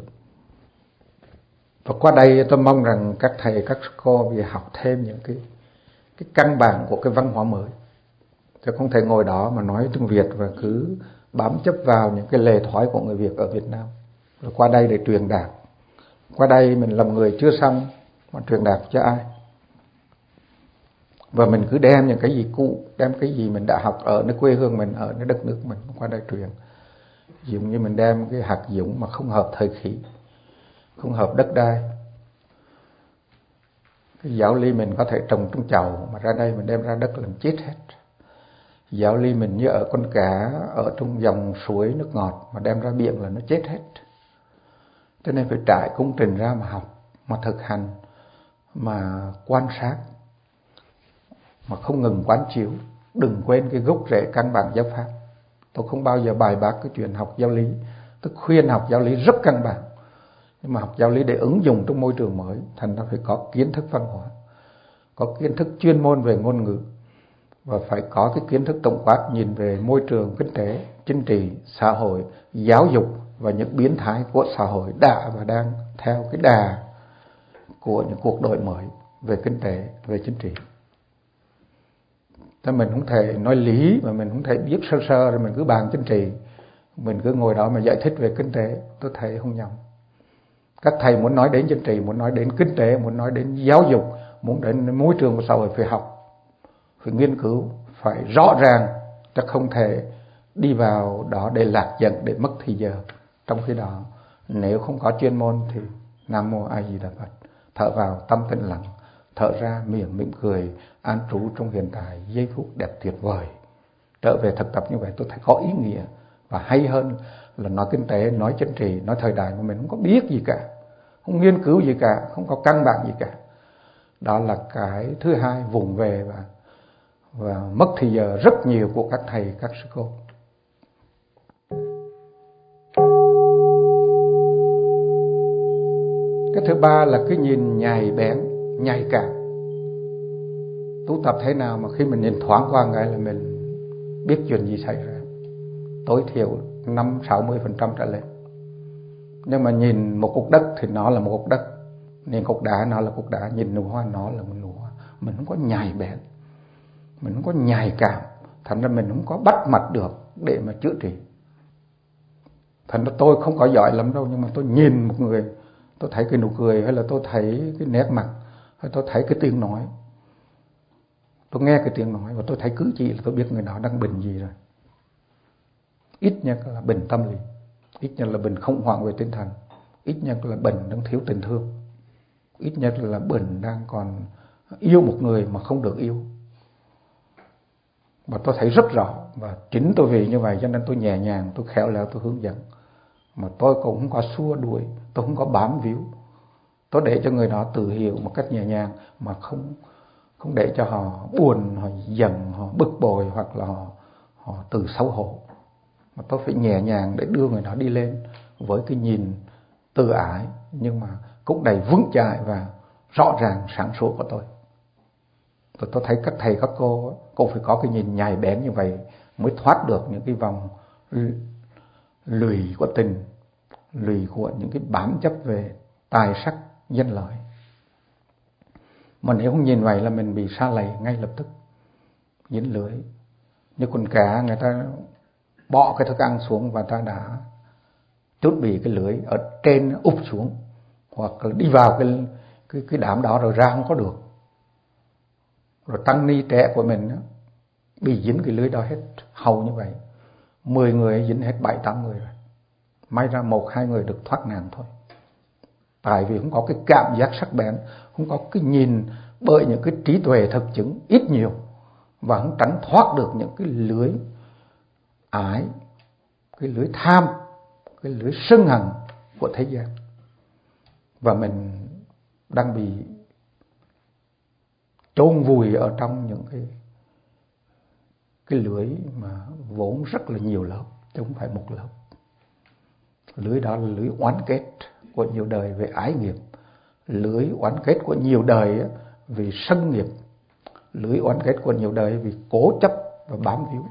[SPEAKER 1] Và qua đây tôi mong rằng các thầy, các cô vì học thêm những cái căn bản của cái văn hóa mới. Chứ không thể ngồi đó mà nói tiếng Việt và cứ bám chấp vào những cái lề thói của người Việt ở Việt Nam. Rồi qua đây để truyền đạt. Qua đây mình làm người chưa xong mà truyền đạt cho ai. Và mình cứ đem những cái gì cũ, đem cái gì mình đã học ở nơi quê hương mình, ở nơi đất nước mình qua đây truyền. Giống như mình đem cái hạt giống mà không hợp thời khí, không hợp đất đai. Cái giáo lý mình có thể trồng trong chậu, mà ra đây mình đem ra đất làm chết hết. Giáo lý mình như ở con cá ở trong dòng suối nước ngọt, mà đem ra biển là nó chết hết. Cho nên phải trải công trình ra mà học, mà thực hành, mà quan sát, mà không ngừng quán chiếu. Đừng quên cái gốc rễ căn bản giáo pháp. Tôi không bao giờ bài bác cái chuyện học giáo lý, tôi khuyên học giáo lý rất căn bản. Nhưng mà học giáo lý để ứng dụng trong môi trường mới, thành ra phải có kiến thức văn hóa, có kiến thức chuyên môn về ngôn ngữ, và phải có cái kiến thức tổng quát nhìn về môi trường kinh tế, chính trị, xã hội, giáo dục và những biến thái của xã hội đã và đang theo cái đà của những cuộc đổi mới về kinh tế, về chính trị. Thế mình không thể nói lý mà mình không thể biết sơ sơ rồi mình cứ bàn chính trị, mình cứ ngồi đó mà giải thích về kinh tế, tôi thấy không nhầm. Các thầy muốn nói đến chính trị, muốn nói đến kinh tế, muốn nói đến giáo dục, muốn đến môi trường của xã hội phải học, phải nghiên cứu, phải rõ ràng, chứ không thể đi vào đó để lạc dẫn, để mất thời giờ. Trong khi đó, nếu không có chuyên môn thì Nam Mô A Di Đà Phật, thở vào tâm tĩnh lặng, thở ra miệng mỉm cười, an trú trong hiện tại, giây phút đẹp tuyệt vời. Trở về thực tập như vậy tôi thấy có ý nghĩa và hay hơn là nói kinh tế, nói chính trị, nói thời đại mà mình không có biết gì cả, không nghiên cứu gì cả, không có căn bản gì cả. Đó là cái thứ hai, vùng về và mất thời giờ rất nhiều của các thầy, các sư cô. Cái thứ ba là cái nhìn nhạy bén, nhạy cảm. Tu tập thế nào mà khi mình nhìn thoáng qua cái là mình biết chuyện gì xảy ra, tối thiểu 50-60% trở lên. Nhưng mà nhìn một cục đất thì nó là một cục đất, nhìn cục đá nó là cục đá, nhìn nụ hoa nó là một nụ hoa. Mình không có nhạy bén, mình không có nhạy cảm, thành ra mình không có bắt mặt được để mà chữa trị. Thành ra tôi không có giỏi lắm đâu, nhưng mà tôi nhìn một người, tôi thấy cái nụ cười, hay là tôi thấy cái nét mặt, hay tôi thấy cái tiếng nói, tôi nghe cái tiếng nói và tôi thấy cử chỉ là tôi biết người đó đang bệnh gì rồi. Ít nhất là bệnh tâm lý, ít nhất là bệnh khủng hoảng về tinh thần, ít nhất là bệnh đang thiếu tình thương, ít nhất là bệnh đang còn yêu một người mà không được yêu. Và tôi thấy rất rõ, và chính tôi vì như vậy cho nên tôi nhẹ nhàng, tôi khéo léo, tôi hướng dẫn. Mà tôi cũng không có xua đuổi, tôi không có bám víu, tôi để cho người đó tự hiểu một cách nhẹ nhàng, mà không để cho họ buồn, họ giận, họ bực bội, hoặc là họ tự xấu hổ. Mà tôi phải nhẹ nhàng để đưa người đó đi lên với cái nhìn từ ái, nhưng mà cũng đầy vững chãi và rõ ràng sáng suốt của tôi. Tôi thấy các thầy các cô cũng phải có cái nhìn nhạy bén như vậy mới thoát được những cái vòng lùi của tình, lùi của những cái bám chấp về tài sắc danh lợi. Mà nếu không nhìn vậy là mình bị sa lầy ngay lập tức, dính lưới. Như con cá, người ta bỏ cái thức ăn xuống và ta đã chuẩn bị cái lưới ở trên úp xuống, hoặc là đi vào cái đám đó rồi ra không có được. Rồi tăng ni trẻ của mình bị dính cái lưới đó hết, hầu như vậy 10 người dính hết 7-8 người rồi. May ra 1-2 người được thoát nạn thôi. Tại vì không có cái cảm giác sắc bén, không có cái nhìn bởi những cái trí tuệ thực chứng ít nhiều, và không tránh thoát được những cái lưới ái, cái lưới tham, cái lưới sân hận của thế gian. Và mình đang bị chôn vùi ở trong những cái lưới mà vốn rất là nhiều lớp, chứ không phải một lớp. Lưới đó là lưới oán kết của nhiều đời về ái nghiệp, lưới oán kết của nhiều đời vì sân nghiệp, lưới oán kết của nhiều đời vì cố chấp và bám víu.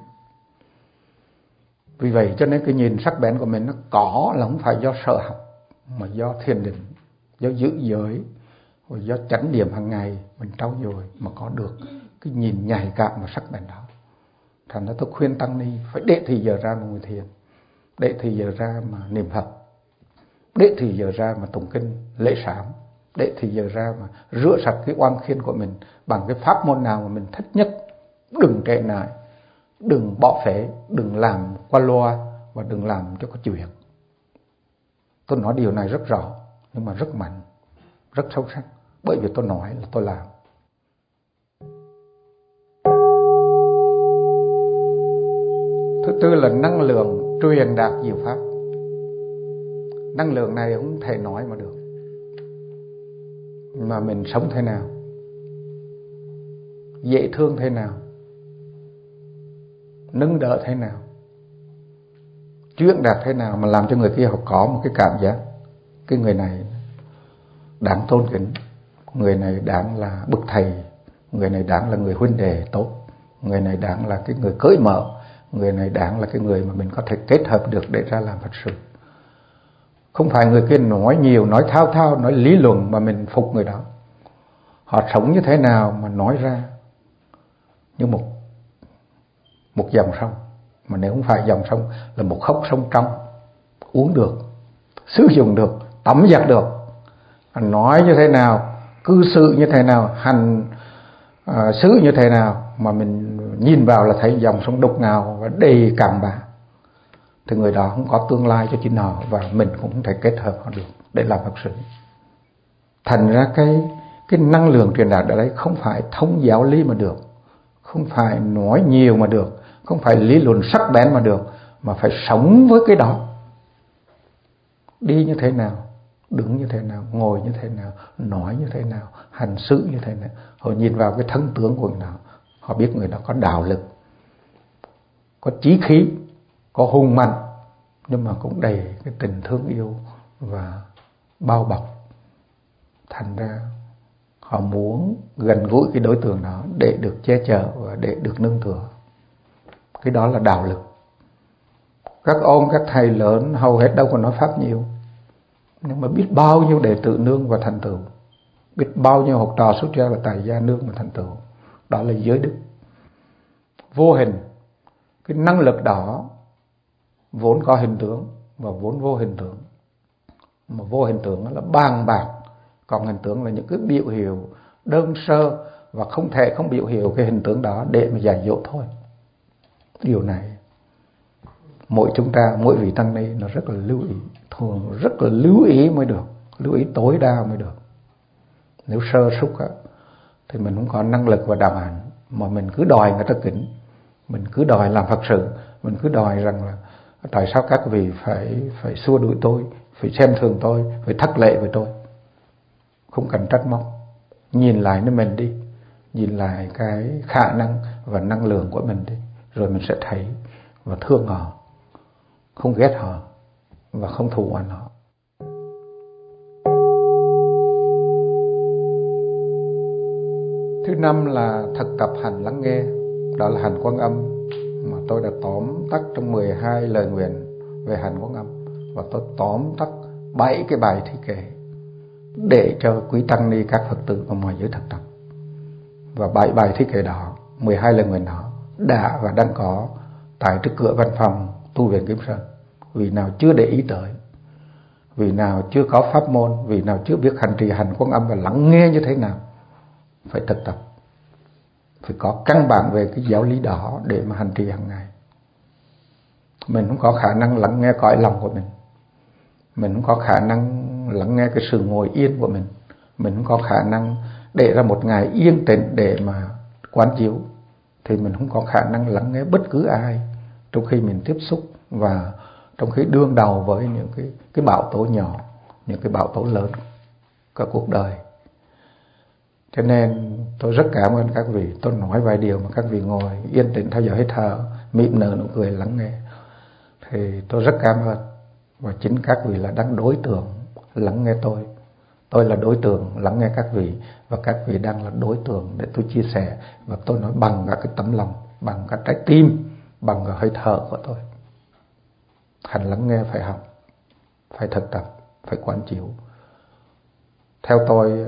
[SPEAKER 1] Vì vậy cho nên cái nhìn sắc bén của mình nó có là không phải do sợ học, mà do thiền định, do giữ giới, và do chánh niệm hàng ngày mình trau dồi mà có được cái nhìn nhạy cảm và sắc bén đó. Thành ra tôi khuyên tăng ni phải để thì giờ ra mà ngồi thiền, để thì giờ ra mà niệm Phật, để thì giờ ra mà tụng kinh lễ sám, để thì giờ ra mà rửa sạch cái oan khiên của mình bằng cái pháp môn nào mà mình thích nhất. Đừng trệ nại, đừng bỏ phế, đừng làm qua loa, và đừng làm cho có chuyện. Tôi nói điều này rất rõ, nhưng mà rất mạnh, rất sâu sắc, bởi vì tôi nói là tôi làm. Thứ tư là năng lượng truyền đạt diệu pháp. Năng lượng này không thể nói mà được, mà mình sống thế nào, dễ thương thế nào, nâng đỡ thế nào, truyền đạt thế nào mà làm cho người kia họ có một cái cảm giác cái người này đáng tôn kính, người này đáng là bậc thầy, người này đáng là người huynh đệ tốt, người này đáng là cái người cởi mở, người này đáng là cái người mà mình có thể kết hợp được để ra làm Phật sự. Không phải người kia nói nhiều, nói thao thao, nói lý luận mà mình phục người đó. Họ sống như thế nào mà nói ra như một dòng sông, mà nếu không phải dòng sông là một khúc sông trong, uống được, sử dụng được, tắm giặt được. Nói như thế nào, cư xử như thế nào, hành xử như thế nào mà mình nhìn vào là thấy dòng sông đục ngầu và đầy cạm bã, thì người đó không có tương lai cho chính họ, và mình cũng không thể kết hợp họ được để làm Phật sự. Thành ra cái năng lượng truyền đạt ở đây không phải thông giáo lý mà được, không phải nói nhiều mà được, không phải lý luận sắc bén mà được, mà phải sống với cái đó. Đi như thế nào, đứng như thế nào, ngồi như thế nào, nói như thế nào, hành xử như thế nào. Họ nhìn vào cái thân tướng của người nào, họ biết người đó có đạo lực, có chí khí, có hùng mạnh, nhưng mà cũng đầy cái tình thương yêu và bao bọc. Thành ra họ muốn gần gũi cái đối tượng đó để được che chở và để được nương tựa. Cái đó là đạo lực. Các ông, các thầy lớn hầu hết đâu có nói pháp nhiều, nhưng mà biết bao nhiêu đệ tử nương và thành tựu, biết bao nhiêu học trò xuất gia và tại gia nương và thành tựu. Đó là giới đức vô hình. Cái năng lực đó vốn có hình tướng và vốn vô hình tướng. Mà vô hình tướng là bàn bạc, còn hình tướng là những cái biểu hiệu đơn sơ, và không thể không biểu hiệu cái hình tướng đó để mà dạy dỗ thôi. Điều này mỗi chúng ta, mỗi vị tăng ni nó rất là lưu ý, thường rất là lưu ý mới được, lưu ý tối đa mới được. Nếu sơ súc á, thì mình không có năng lực và đạo hạnh, mà mình cứ đòi người ta kính, mình cứ đòi làm Phật sự, mình cứ đòi rằng là tại sao các vị phải xua đuổi tôi, phải xem thường tôi, phải thất lễ với tôi. Không cần trách móc, nhìn lại nơi mình đi, nhìn lại cái khả năng và năng lượng của mình đi, rồi mình sẽ thấy và thương họ, không ghét họ và không thù oán họ. Thứ năm là thực tập hành lắng nghe. Đó là hành Quan Âm mà tôi đã tóm tắt trong 12 lời nguyện về hành Quan Âm, và tôi tóm tắt 7 cái bài thi kệ để cho quý tăng ni các Phật tử và mọi giới thực tập. Và 7 bài thi kệ đó, 12 lời nguyện đó đã và đang có tại trước cửa văn phòng tu viện Kim Sơn. Vì nào chưa để ý tới, vì nào chưa có pháp môn, vì nào chưa biết hành trì hành Quan Âm và lắng nghe như thế nào, phải thực tập, phải có căn bản về cái giáo lý đó để mà hành trì hàng ngày. Mình không có khả năng lắng nghe cõi lòng của mình không có khả năng lắng nghe cái sự ngồi yên của mình không có khả năng để ra một ngày yên tĩnh để mà quán chiếu, thì mình không có khả năng lắng nghe bất cứ ai trong khi mình tiếp xúc và trong khi đương đầu với những cái bão tố nhỏ, những cái bão tố lớn của cuộc đời. Cho nên tôi rất cảm ơn các vị. Tôi nói vài điều mà các vị ngồi yên tĩnh theo dõi hơi thở, mỉm nở nụ cười lắng nghe, thì tôi rất cảm ơn. Và chính các vị là đang đối tượng lắng nghe tôi. Tôi là đối tượng lắng nghe các vị, và các vị đang là đối tượng để tôi chia sẻ. Và tôi nói bằng cả cái tấm lòng, bằng cả trái tim, bằng cả hơi thở của tôi. Hành lắng nghe phải học, phải thực tập, phải quán chiếu. Theo tôi,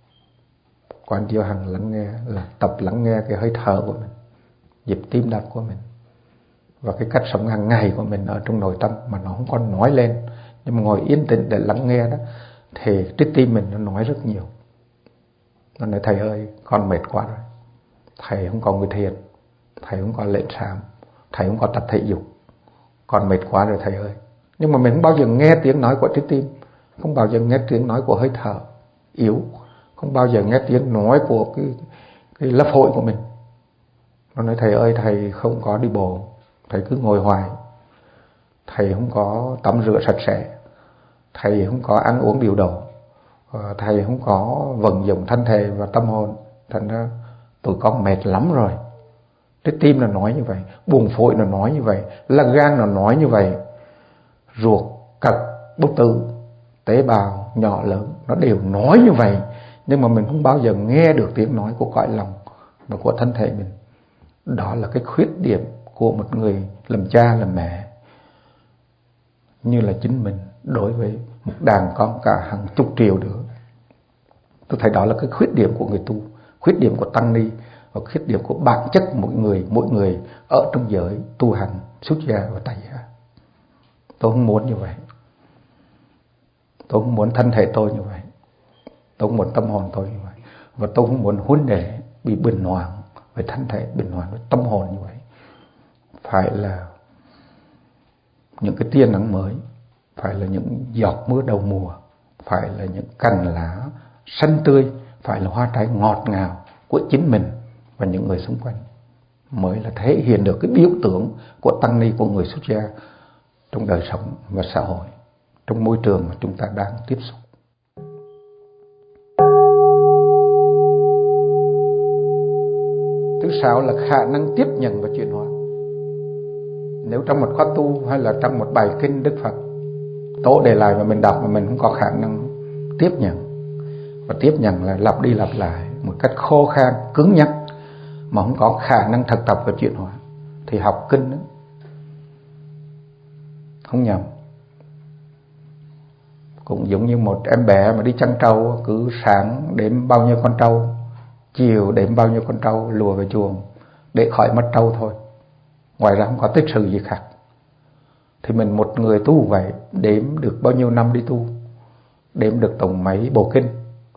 [SPEAKER 1] quán chiếu hành lắng nghe là tập lắng nghe cái hơi thở của mình, nhịp tim đập của mình, và cái cách sống hàng ngày của mình ở trong nội tâm mà nó không còn nói lên. Nhưng mà ngồi yên tĩnh để lắng nghe đó, thì trái tim mình nó nói rất nhiều. Nó nói: thầy ơi, con mệt quá rồi, thầy không có người thiền, thầy không có lễ sám, thầy không có tập thể dục, con mệt quá rồi thầy ơi. Nhưng mà mình không bao giờ nghe tiếng nói của trái tim, không bao giờ nghe tiếng nói của hơi thở yếu, không bao giờ nghe tiếng nói của cái lớp hội của mình. Nó nói: thầy ơi, thầy không có đi bộ, thầy cứ ngồi hoài, thầy không có tắm rửa sạch sẽ, thầy không có ăn uống điều độ, thầy không có vận dụng thân thể và tâm hồn. Thành ra tụi con mệt lắm rồi. Trái tim nó nói như vậy, buồng phổi nó nói như vậy, là gan nó nói như vậy, ruột cật bất tử, tế bào nhỏ lớn nó đều nói như vậy, nhưng mà mình không bao giờ nghe được tiếng nói của cõi lòng và của thân thể mình. Đó là cái khuyết điểm của một người làm cha làm mẹ như là chính mình đối với một đàn con cả hàng chục triệu nữa. Tôi thấy đó là cái khuyết điểm của người tu, khuyết điểm của tăng ni và khuyết điểm của bản chất mỗi người ở trong giới tu hành xuất gia và tại gia. Tôi không muốn như vậy. Tôi không muốn thân thể tôi như vậy. Tôi không muốn tâm hồn tôi như vậy. Và tôi không muốn huynh đệ bị bình hoạn về thân thể, bình hoạn về tâm hồn như vậy. Phải là những cái tia nắng mới, phải là những giọt mưa đầu mùa, phải là những cành lá xanh tươi, phải là hoa trái ngọt ngào của chính mình và những người xung quanh, mới là thể hiện được cái biểu tượng của tăng ni, của người xuất gia trong đời sống và xã hội, trong môi trường mà chúng ta đang tiếp xúc. Thứ sáu là khả năng tiếp nhận và chuyển hóa. Nếu trong một khóa tu hay là trong một bài kinh Đức Phật Tổ để lại mà mình đọc mà mình không có khả năng tiếp nhận, và tiếp nhận là lặp đi lặp lại một cách khô khan, cứng nhắc, mà không có khả năng thực tập và chuyển hóa, thì học kinh đó, không nhầm. Cũng giống như một em bé mà đi chăn trâu, cứ sáng đếm bao nhiêu con trâu, chiều đếm bao nhiêu con trâu lùa về chuồng để khỏi mất trâu thôi, ngoài ra không có tích sự gì khác. Thì mình một người tu vậy, đếm được bao nhiêu năm đi tu, đếm được tổng mấy bộ kinh,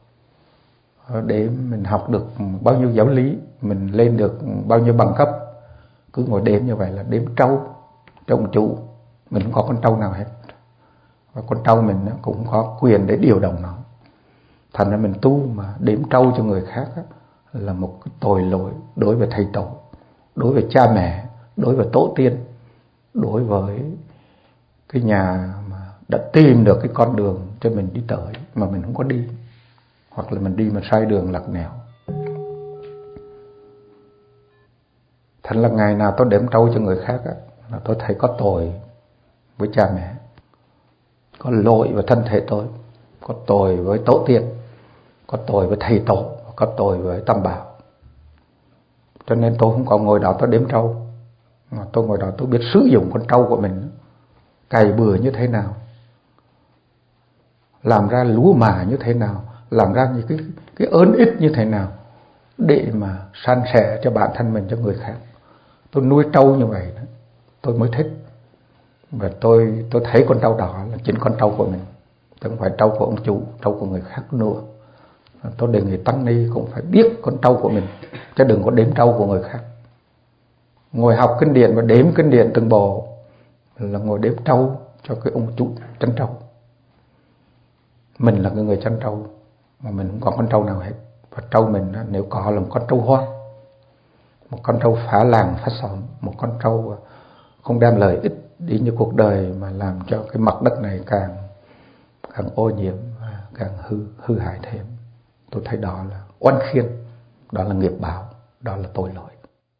[SPEAKER 1] để mình học được bao nhiêu giáo lý, mình lên được bao nhiêu bằng cấp, cứ ngồi đếm như vậy là đếm trâu cho ông chủ. Mình không có con trâu nào hết, và con trâu mình cũng có quyền để điều động nó. Thành ra mình tu mà đếm trâu cho người khác là một cái tội lỗi đối với thầy tổ, đối với cha mẹ, đối với tổ tiên, đối với cái nhà mà đã tìm được cái con đường cho mình đi tới mà mình không có đi, hoặc là mình đi mà sai đường lạc nẻo. Thành là ngày nào tôi đếm trâu cho người khác là tôi thấy có tội với cha mẹ, có lỗi với thân thể tôi, có tội với tổ tiên, có tội với thầy tổ, có tội với tam bảo. Cho nên tôi không có ngồi đó tôi đếm trâu, mà tôi ngồi đó tôi biết sử dụng con trâu của mình, cày bừa như thế nào, làm ra lúa mạ như thế nào, làm ra những cái ơn ích như thế nào để mà san sẻ cho bản thân mình, cho người khác. Tôi nuôi trâu như vậy đó, tôi mới thích. Và tôi thấy con trâu đó là chính con trâu của mình, chứ không phải trâu của ông chủ, trâu của người khác nữa. Tôi đề nghị tăng ni cũng phải biết con trâu của mình, chứ đừng có đếm trâu của người khác. Ngồi học kinh điển và đếm kinh điển từng bộ là ngồi đếm trâu cho cái ông chủ chăn trâu. Mình là người chăn trâu mà mình không có con trâu nào hết. Và trâu mình nếu có là một con trâu hoang, một con trâu phá làng phá xóm, một con trâu không đem lợi ích đi như cuộc đời, mà làm cho cái mặt đất này càng ô nhiễm và càng hư hại thêm. Tôi thấy đó là oan khiên, đó là nghiệp báo, đó là tội lỗi.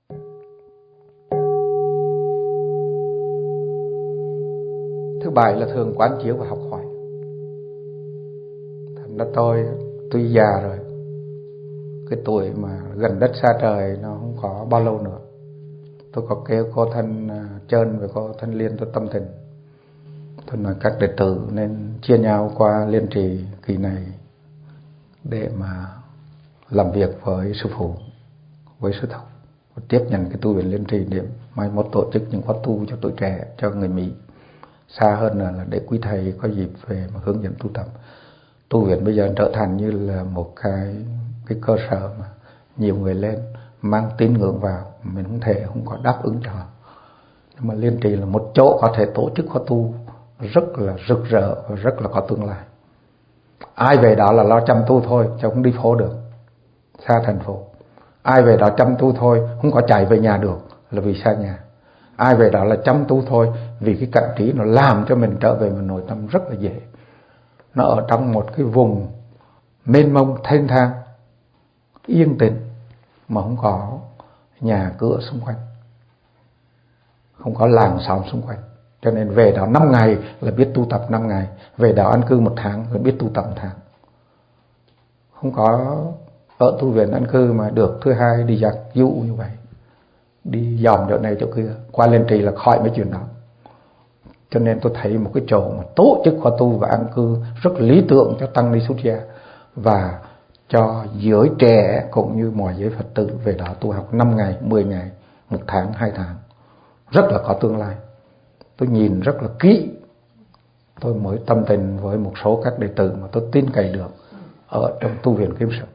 [SPEAKER 1] Thứ bảy là thường quán chiếu và học hỏi. Thành ra tôi tuy già rồi, cái tuổi mà gần đất xa trời nó không có bao lâu nữa. Tôi có kêu cô Thanh Trơn và cô Thanh Liên tôi tâm tình. Tôi nói các đệ tử nên chia nhau qua liên trì kỳ này để mà làm việc với sư phụ, với sư thầy, và tiếp nhận cái tu viện liên trì để mai mốt tổ chức những khóa tu cho tuổi trẻ, cho người Mỹ. Xa hơn là để quý thầy có dịp về mà hướng dẫn tu tập. Tu viện bây giờ trở thành như là một cái cơ sở mà nhiều người lên mang tín ngưỡng vào, mình không có đáp ứng cho họ. Nhưng mà liên trì là một chỗ có thể tổ chức khóa tu rất là rực rỡ và rất là có tương lai. Ai về đó là lo chăm tu thôi, chứ không đi phố được, xa thành phố. Ai về đó chăm tu thôi, không có chạy về nhà được là vì xa nhà. Ai về đó là chăm tu thôi, vì cái cảnh trí nó làm cho mình trở về mình nội tâm rất là dễ. Nó ở trong một cái vùng mênh mông thênh thang, yên tĩnh, mà không có nhà cửa xung quanh, không có làng xóm xung quanh. Cho nên về đạo 5 ngày là biết tu tập 5 ngày, về đạo an cư 1 tháng là biết tu tập 1 tháng. Không có ở tu viện an cư mà được thứ hai đi giặc dụ như vậy, đi dòm chỗ này chỗ kia, qua lên trì là khỏi mấy chuyện đó. Cho nên tôi thấy một cái chỗ mà tổ chức khóa tu và an cư rất lý tưởng cho tăng ni xuất gia và cho giới trẻ cũng như mọi giới Phật tử về đó tu học 5 ngày, 10 ngày, 1 tháng, 2 tháng, rất là có tương lai. Tôi nhìn rất là kỹ, tôi mới tâm tình với một số các đệ tử mà tôi tin cậy được ở trong tu viện Kim Sơn.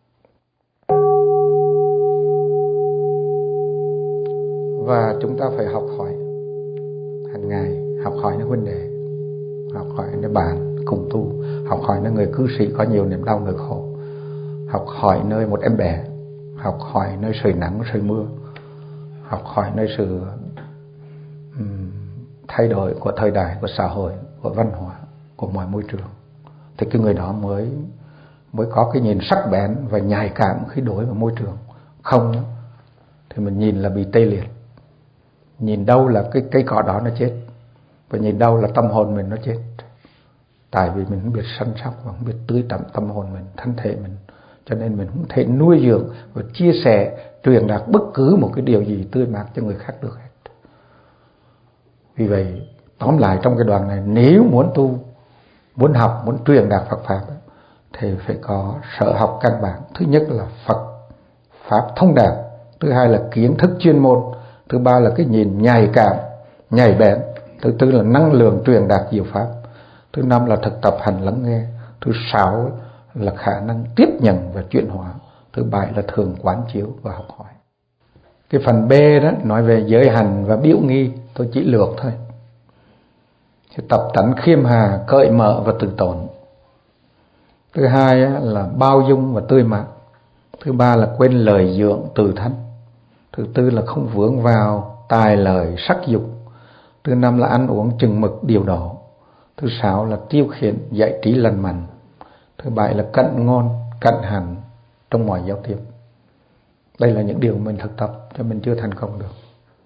[SPEAKER 1] Và chúng ta phải học hỏi hàng ngày, học hỏi nơi huynh đệ, học hỏi nơi bạn cùng tu, học hỏi nơi người cư sĩ có nhiều niềm đau nỗi khổ, học hỏi nơi một em bé, học hỏi nơi trời nắng trời mưa, học hỏi nơi sự thay đổi của thời đại, của xã hội, của văn hóa, của mọi môi trường. Thì cái người đó mới có cái nhìn sắc bén và nhạy cảm khi đối với môi trường. Không thì mình nhìn là bị tê liệt, nhìn đâu là cái cây cỏ đó nó chết, và nhìn đâu là tâm hồn mình nó chết. Tại vì mình không biết săn sóc và không biết tưới tắm tâm hồn mình, thân thể mình, cho nên mình không thể nuôi dưỡng và chia sẻ, truyền đạt bất cứ một cái điều gì tươi mát cho người khác được hết. Vì vậy tóm lại trong cái đoạn này, nếu muốn tu, muốn học, muốn truyền đạt Phật Pháp thì phải có sở học căn bản. Thứ nhất là Phật Pháp thông đạt, thứ hai là kiến thức chuyên môn, thứ ba là cái nhìn nhạy cảm, nhạy bén, thứ tư là năng lượng truyền đạt diệu Pháp, thứ năm là thực tập hành lắng nghe, thứ sáu là khả năng tiếp nhận và chuyển hóa, thứ bảy là thường quán chiếu và học hỏi. Cái phần B đó nói về giới hành và biểu nghi, tôi chỉ lược thôi. Tập tánh khiêm hà, cởi mở và từ tốn. Thứ hai là bao dung và tươi mát. Thứ ba là quên lời dưỡng từ thân. Thứ tư là không vướng vào tài lời sắc dục. Thứ năm là ăn uống chừng mực điều độ. Thứ sáu là tiêu khiển giải trí lành mạnh. Thứ bảy là cận ngôn, cận hành trong mọi giao tiếp. Đây là những điều mình thực tập cho mình chưa thành công được.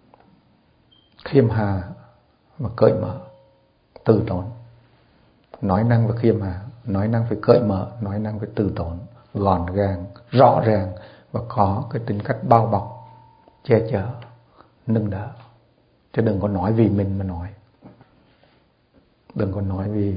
[SPEAKER 1] Khiêm hà và cởi mở, từ tốn. Nói năng và khiêm hà, nói năng phải cởi mở, nói năng phải từ tốn, gọn gàng, rõ ràng và có cái tính cách bao bọc, che chở, nâng đỡ. Chứ đừng có nói vì mình mà nói. Đừng có nói vì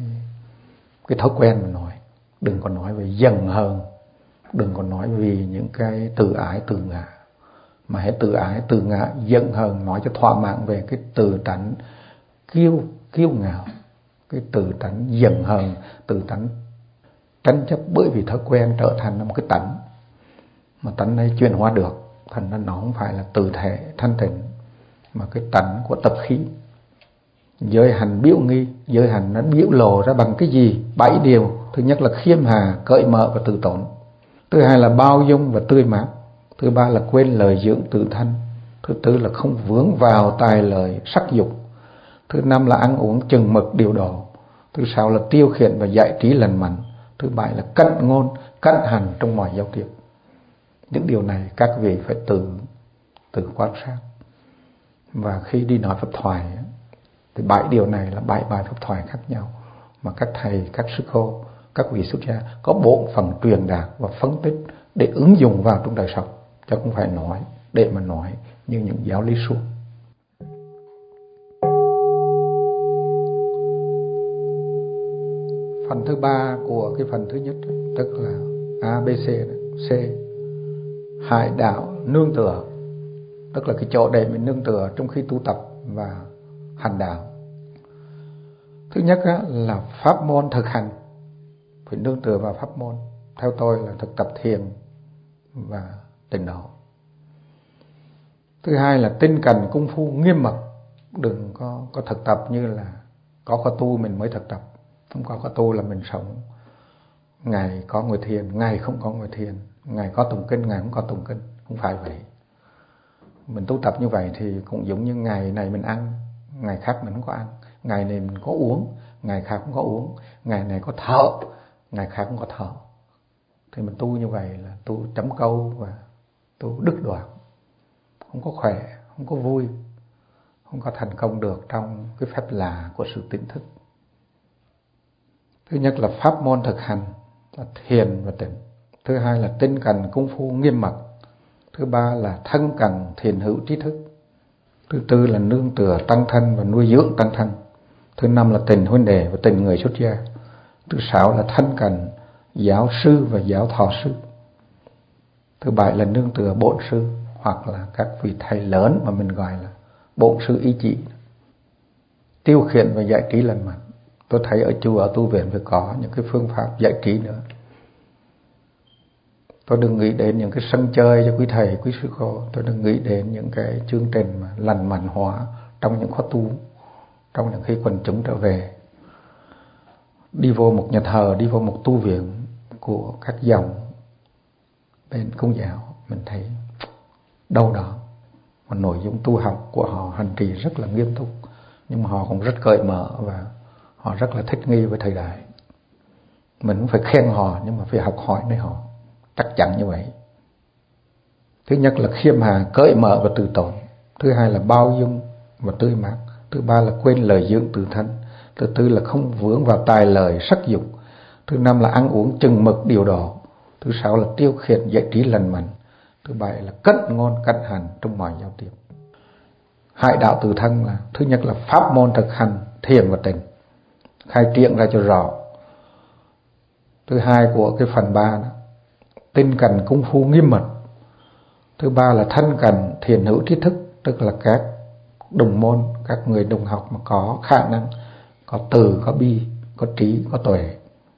[SPEAKER 1] cái thói quen mà nói. Đừng có nói về giận hờn. Đừng có nói vì những cái tự ái tự ngã. Mà hãy tự ái tự ngã, giận hờn, nói cho thỏa mãn về cái tự tánh kiêu ngạo, cái tự tánh giận hờn, tự tánh tranh chấp bởi vì thói quen trở thành một cái tánh. Mà tánh này chuyển hóa được, thành ra nó không phải là tự thể thanh tịnh, mà cái tánh của tập khí. Giới hành biểu nghi, giới hành nó biểu lộ ra bằng cái gì? 7 điều. Thứ nhất là khiêm hà, cởi mở và từ tốn. Thứ hai là bao dung và tươi mát. Thứ ba là quên lời dưỡng tự thân. Thứ tư là không vướng vào tài lời sắc dục. Thứ năm là ăn uống chừng mực điều độ. Thứ sáu là tiêu khiển và giải trí lành mạnh. Thứ bảy là cận ngôn, cận hành trong mọi giao tiếp. Những điều này các vị phải tự quan sát. Và khi đi nói pháp thoại thì 7 điều này là 7 bài pháp thoại khác nhau mà các thầy, các sư cô, các vị xuất gia có bổn phận truyền đạt và phân tích để ứng dụng vào trong đời sống, chứ không phải nói để mà nói như những giáo lý suông. Phần thứ ba của cái phần thứ nhất tức là A, B, C. C, hải đạo nương tựa, tức là cái chỗ để mình nương tựa trong khi tu tập và hành đạo. Thứ nhất là pháp môn thực hành, phải nương tựa vào pháp môn. Theo tôi là thực tập thiền và tịnh độ. Thứ hai là tinh cần công phu nghiêm mật, đừng có thực tập như là có tu mình mới thực tập, không có tu là mình sống ngày có ngồi thiền, ngày không có ngồi thiền, ngày có tụng kinh, ngày không có tụng kinh, không phải vậy. Mình tu tập như vậy thì cũng giống như ngày này mình ăn, ngày khác mình không có ăn, ngày này mình có uống, ngày khác không có uống, ngày này có thở, ngày khác không có thở. Thì mình tu như vậy là tu chấm câu và tu đứt đoạn, không có khỏe, không có vui, không có thành công được trong cái phép lạ của sự tỉnh thức. Thứ nhất là pháp môn thực hành là thiền và tịnh. Thứ hai là tinh cần công phu nghiêm mật. Thứ ba là thân cần thiền hữu trí thức. Thứ tư là nương tựa tăng thân và nuôi dưỡng tăng thân. Thứ năm là tình huynh đệ và tình người xuất gia. Thứ sáu là thân cần giáo sư và giáo thọ sư. Thứ bảy là nương tựa bổn sư hoặc là các vị thầy lớn mà mình gọi là bổn sư ý chỉ. Tiêu khiển và giải trí lành mạnh. Tôi thấy ở chùa, ở tu viện phải có những cái phương pháp giải trí nữa. Tôi đừng nghĩ đến những cái sân chơi cho quý thầy, quý sư cô. Tôi đừng nghĩ đến những cái chương trình mà lành mạnh hóa trong những khóa tu, trong những khi quần chúng trở về. Đi vô một nhà thờ, đi vô một tu viện của các dòng bên Công giáo, mình thấy đâu đó mà nội dung tu học của họ hành trì rất là nghiêm túc, nhưng mà họ cũng rất cởi mở và họ rất là thích nghi với thời đại. Mình cũng phải khen họ, nhưng mà phải học hỏi nơi họ, chắc chắn như vậy. Thứ nhất là khiêm hà, cởi mở và từ tốn. Thứ hai là bao dung và tươi mát. Thứ ba là quên lời dưỡng tự thân. Thứ tư là không vướng vào tài lời sắc dục. Thứ năm là ăn uống chừng mực điều độ. Thứ sáu là tiêu khiển giải trí lành mạnh. Thứ bảy là cẩn ngôn cẩn hành trong mọi giao tiếp. Hai đạo tự thân là thứ nhất là pháp môn thực hành thiền và tịnh, khai triển ra cho rõ. Thứ hai của cái phần 3 đó, tinh cần công phu nghiêm mật. Thứ ba là thân cần thiền hữu trí thức, tức là các đồng môn, các người đồng học mà có khả năng, có từ, có bi, có trí, có tuệ.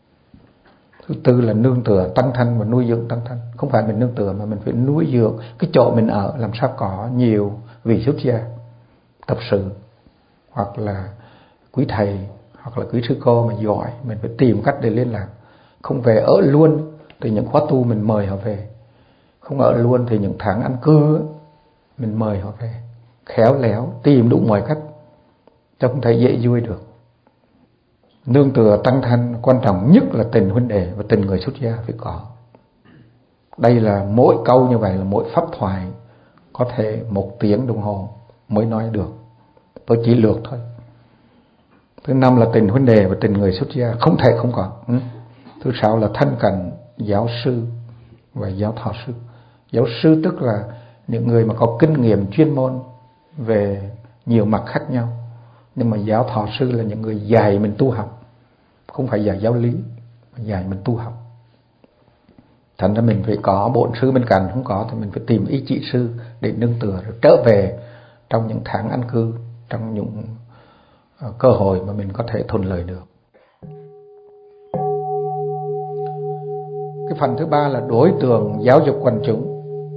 [SPEAKER 1] Thứ tư là nương tựa tăng thân và nuôi dưỡng tăng thân. Không phải mình nương tựa mà mình phải nuôi dưỡng cái chỗ mình ở, làm sao có nhiều vị xuất gia, tập sự, hoặc là quý thầy, hoặc là quý sư cô mà giỏi, mình phải tìm cách để liên lạc. Không về ở luôn thì những khóa tu mình mời họ về, không ở luôn thì những tháng ăn cư mình mời họ về, khéo léo tìm đủ mọi cách cho không thể dễ vui được. Nương tựa tăng thân, quan trọng nhất là tình huynh đệ và tình người xuất gia phải có. Đây là mỗi câu như vậy là mỗi pháp thoại có thể 1 tiếng đồng hồ mới nói được. Tôi chỉ lược thôi. Thứ năm là tình huynh đệ và tình người xuất gia không thể không có. Thứ sáu là thân cận giáo sư và giáo thọ sư. Giáo sư tức là những người mà có kinh nghiệm chuyên môn về nhiều mặt khác nhau. Nhưng mà giáo thọ sư là những người dạy mình tu học, không phải dạy giáo lý, mà dạy mình tu học. Thành ra mình phải có bổn sư bên cạnh, không có thì mình phải tìm ý chỉ sư để nương tựa rồi trở về trong những tháng an cư, trong những cơ hội mà mình có thể thuận lợi được. Cái phần thứ ba là đối tượng giáo dục quần chúng.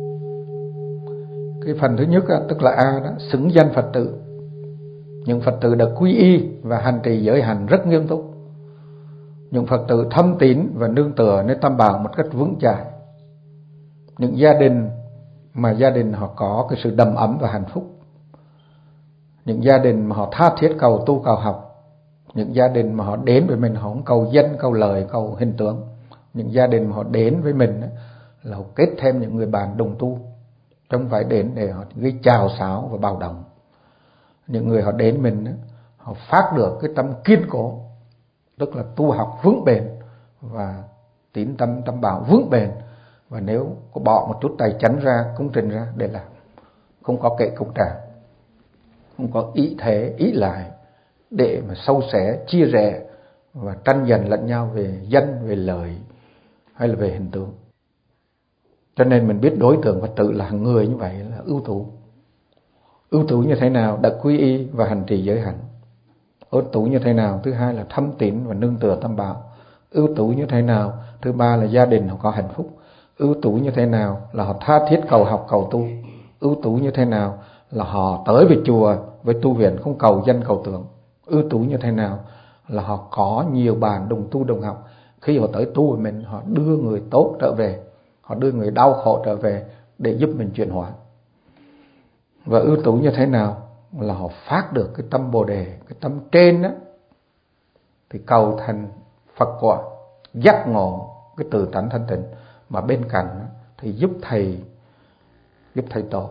[SPEAKER 1] Cái phần thứ nhất tức là A đó, xứng danh Phật tử. Những Phật tử đã quy y và hành trì giới hạnh rất nghiêm túc. Những Phật tử thâm tín và nương tựa nơi Tam Bảo một cách vững chãi. Những gia đình mà gia đình họ có cái sự đầm ấm và hạnh phúc. Những gia đình mà họ tha thiết cầu tu cầu học. Những gia đình mà họ đến với mình họ không cầu danh, cầu lời, cầu hình tượng. Những gia đình mà họ đến với mình là họ kết thêm những người bạn đồng tu, không phải đến để họ gây chào sáo và bạo động. Những người họ đến mình họ phát được cái tâm kiên cố, tức là tu học vững bền và tín tâm Tam Bảo vững bền. Và nếu có bỏ một chút tài chánh ra, công trình ra để làm, không có kệ công trả, không có ý thế, ý lại để mà sâu xé, chia rẽ và tranh giành lẫn nhau về danh, về lợi hay là về hình tượng. Cho nên mình biết đối tượng Phật tử là người như vậy là ưu tú. Ưu tú như thế nào? Đã quy y và hành trì giới hạnh. Ưu tú như thế nào? Thứ hai là thâm tín và nương tựa Tam Bảo. Ưu tú như thế nào? Thứ ba là gia đình họ có hạnh phúc. Ưu tú như thế nào? Là họ tha thiết cầu học cầu tu. Ưu tú như thế nào? Là họ tới về chùa, với tu viện không cầu danh cầu tượng. Ưu tú như thế nào? Là họ có nhiều bạn đồng tu đồng học. Khi họ tới tu với mình, họ đưa người tốt trở về, họ đưa người đau khổ trở về để giúp mình chuyển hóa. Và ưu tú như thế nào? Là họ phát được cái tâm Bồ Đề, cái tâm trên đó, thì cầu thành Phật quả, giác ngộ cái tự tánh thanh tịnh. Mà bên cạnh đó, thì giúp thầy tổ,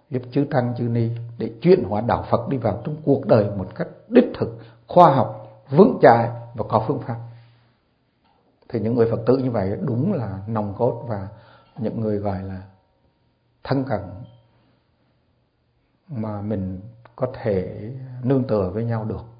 [SPEAKER 1] giúp chư tăng chư ni để chuyển hóa đạo Phật đi vào trong cuộc đời một cách đích thực, khoa học, vững chãi và có phương pháp. Thì những người Phật tử như vậy đúng là nòng cốt và những người gọi là thân cận mà mình có thể nương tựa với nhau được.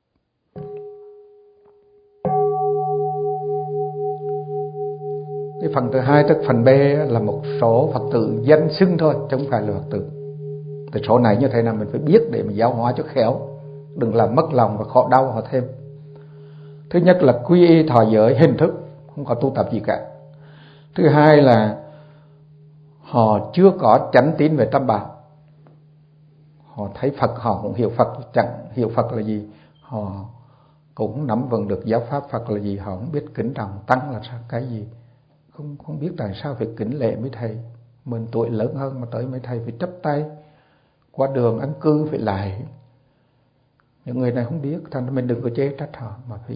[SPEAKER 1] Cái phần thứ hai, tức phần B, là một số Phật tử danh xưng thôi, chứ không phải là Phật tử. Thì số này như thế nào mình phải biết để mà giáo hóa cho khéo, đừng làm mất lòng và khổ đau họ thêm. Thứ nhất là quy y thọ giới hình thức, không có tu tập gì cả. Thứ hai là họ chưa có chánh tín về tam bảo. Họ thấy Phật họ cũng hiểu Phật, chẳng hiểu Phật là gì, họ cũng nắm vững được giáo pháp Phật là gì, họ không biết kính trọng tăng là sao, cái gì, không biết tại sao phải kính lễ mấy thầy. Mình tuổi lớn hơn mà tới mấy thầy phải chấp tay, qua đường ăn cư phải lại. Những người này không biết, thành ra mình đừng có chế trách họ, mà phải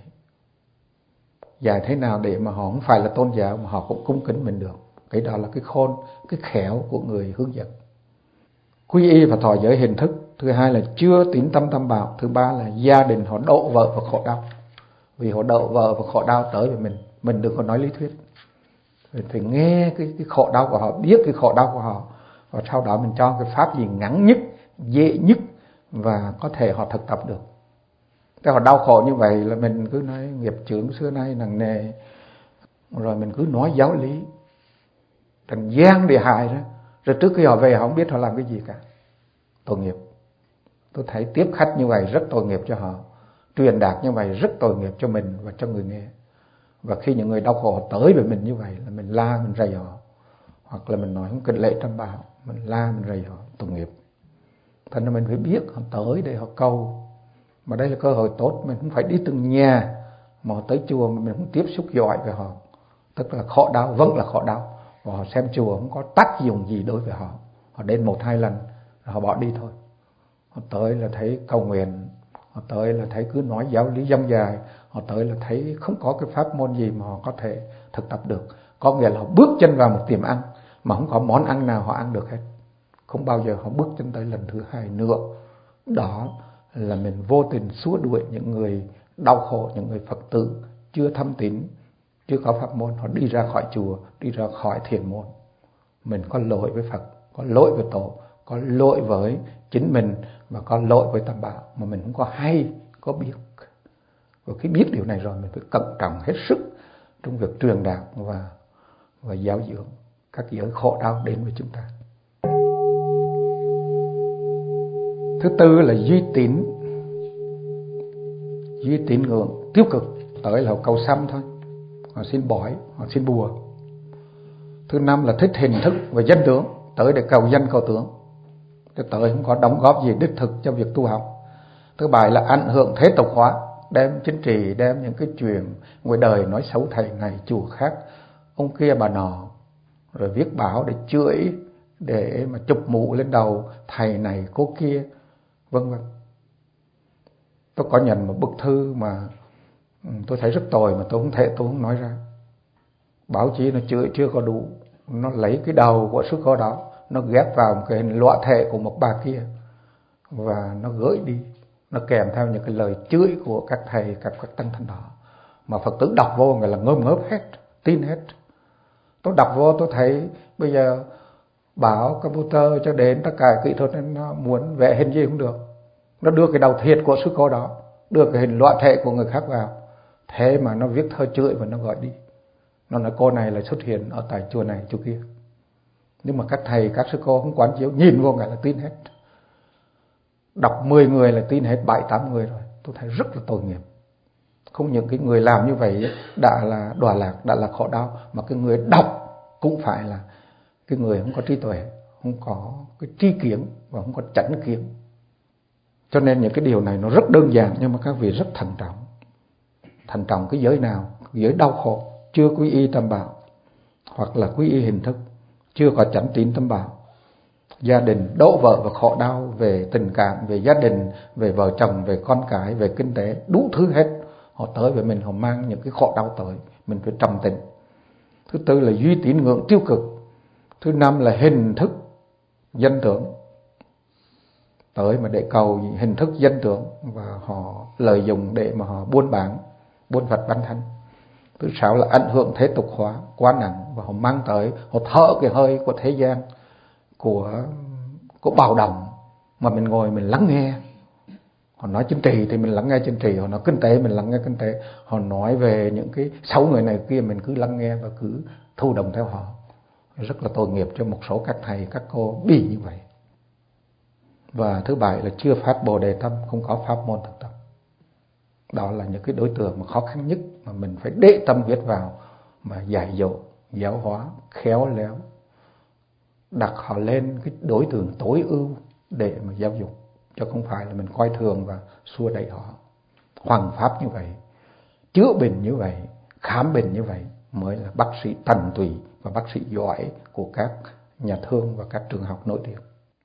[SPEAKER 1] dạy thế nào để mà họ không phải là tôn giáo mà họ cũng cung kính mình được. Cái đó là cái khôn, cái khéo của người hướng dẫn. Quy y và thọ giới hình thức. Thứ hai là chưa tín tâm tam bảo. Thứ ba là gia đình họ độ vợ và khổ đau. Vì họ độ vợ và khổ đau tới với mình đừng có nói lý thuyết. Mình phải nghe cái khổ đau của họ, biết cái khổ đau của họ, và sau đó mình cho cái pháp gì ngắn nhất, dễ nhất và có thể họ thực tập được. Thế họ đau khổ như vậy là mình cứ nói nghiệp chướng xưa nay nặng nề, rồi mình cứ nói giáo lý thành gian để hại đó. Rồi trước khi họ về họ không biết họ làm cái gì cả. Tội nghiệp. Tôi thấy tiếp khách như vậy rất tội nghiệp cho họ, truyền đạt như vậy rất tội nghiệp cho mình và cho người nghe. Và khi những người đau khổ họ tới với mình như vậy là mình la, mình rầy họ, hoặc là mình nói không kính lễ tam bảo, mình la, mình rầy họ, tội nghiệp. Thành ra mình phải biết họ tới để họ cầu. Mà đây là cơ hội tốt, mình không phải đi từng nhà, mà họ tới chùa mà mình không tiếp xúc giỏi với họ, tức là khổ đau, vẫn là khổ đau. Và họ xem chùa không có tác dụng gì đối với họ. Họ đến 1-2 lần rồi họ bỏ đi thôi. Họ tới là thấy cầu nguyện, họ tới là thấy cứ nói giáo lý dông dài, họ tới là thấy không có cái pháp môn gì mà họ có thể thực tập được. Có nghĩa là họ bước chân vào một tiệm ăn mà không có món ăn nào họ ăn được hết, không bao giờ họ bước chân tới lần thứ hai nữa. Đó là mình vô tình xua đuổi những người đau khổ, những người Phật tử chưa thâm tín, chưa có pháp môn, họ đi ra khỏi chùa, đi ra khỏi thiền môn. Mình có lỗi với Phật, có lỗi với Tổ, có lỗi với chính mình, và có lỗi với tam bảo mà mình không có hay, có biết. Và khi biết điều này rồi mình phải cẩn trọng hết sức trong việc truyền đạt và giáo dưỡng các giới khổ đau đến với chúng ta. Thứ tư là duy tín ngưỡng tiêu cực. Tới là họ cầu xăm thôi, họ xin bói, họ xin bùa. Thứ năm là thích hình thức và danh tướng, tới để cầu danh cầu tướng, chứ tới không có đóng góp gì đích thực cho việc tu học. Thứ bảy là ảnh hưởng thế tục hóa, đem chính trị, đem những cái chuyện ngoài đời nói xấu thầy này chùa khác, ông kia bà nọ, rồi viết báo để chửi, để mà chụp mũ lên đầu thầy này cô kia, vân vân. Tôi có nhận một bức thư mà tôi thấy rất tồi mà tôi không nói ra. Báo chí nó chửi chưa có đủ, nó lấy cái đầu của sư cô đó, nó ghép vào một cái hình lõa thể của một bà kia và nó gửi đi, nó kèm theo những cái lời chửi của các thầy, các tăng thân đó, mà Phật tử đọc vô người là ngớm ngớp hết, tin hết. Tôi đọc vô tôi thấy bây giờ bảo computer cho đến tất cả kỹ thuật nên nó muốn vẽ hình gì cũng được, nó đưa cái đầu thiệt của sư cô đó, đưa cái hình lõa thể của người khác vào, thế mà nó viết thơ chửi và nó gọi đi. Nó nói cô này là xuất hiện ở tại chùa này chùa kia. Nhưng mà các thầy, các sư cô không quán chiếu, nhìn vô cái là tin hết. Đọc 10 người là tin hết 7-8 người rồi. Tôi thấy rất là tội nghiệp. Không những cái người làm như vậy đã là đọa lạc, đã là khổ đau, mà cái người đọc cũng phải là cái người không có trí tuệ, không có cái tri kiến và không có chánh kiến. Cho nên những cái điều này nó rất đơn giản, nhưng mà các vị rất thận trọng. Thận trọng cái giới nào? Giới đau khổ, chưa quy y tam bảo, hoặc là quy y hình thức, chưa có chánh tín tam bảo. Gia đình đổ vỡ và khổ đau về tình cảm, về gia đình, về vợ chồng, về con cái, về kinh tế, đủ thứ hết. Họ tới với mình, họ mang những cái khổ đau tới, mình phải trầm tĩnh. Thứ tư là duy tín ngưỡng tiêu cực. Thứ năm là hình thức dân tưởng, tới mà để cầu hình thức dân tưởng, và họ lợi dụng để mà họ buôn bán, buôn vật bán thân. Thứ sáu là ảnh hưởng thế tục hóa quá nặng, và họ mang tới, họ thở cái hơi của thế gian, của bạo động, mà mình ngồi mình lắng nghe. Họ nói chính trị thì mình lắng nghe chính trị, họ nói kinh tế mình lắng nghe kinh tế, họ nói về những cái xấu người này kia mình cứ lắng nghe và cứ thụ động theo họ. Rất là tội nghiệp cho một số các thầy các cô bị như vậy. Và thứ bảy là chưa phát Bồ Đề tâm, không có pháp môn thực tập. Đó là những cái đối tượng mà khó khăn nhất mà mình phải để tâm huyết vào mà dạy dỗ, giáo hóa khéo léo, đặt họ lên cái đối tượng tối ưu để mà giáo dục, chứ không phải là mình coi thường và xua đẩy họ. Hoằng pháp như vậy, chữa bệnh như vậy, khám bệnh như vậy mới là bác sĩ tận tụy và bác sĩ giỏi của các nhà thương và các trường học nổi tiếng.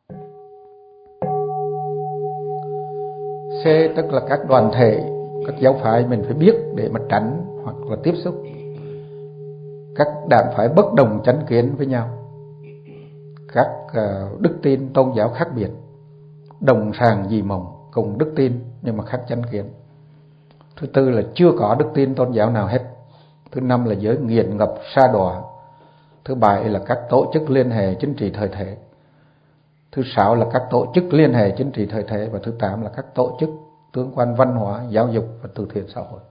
[SPEAKER 1] C tức là các đoàn thể, các giáo phái mình phải biết để mà tránh hoặc là tiếp xúc. Các đảng phái bất đồng chánh kiến với nhau, các đức tin tôn giáo khác biệt, đồng sàng dị mộng, cùng đức tin nhưng mà khác chánh kiến. Thứ tư là chưa có đức tin tôn giáo nào hết. Thứ năm là giới nghiền ngập sa đọa. Thứ bảy là các tổ chức liên hệ chính trị thời thế. Thứ sáu là các tổ chức liên hệ chính trị thời thế. Và thứ tám là các tổ chức tương quan văn hóa, giáo dục và từ thiện xã hội.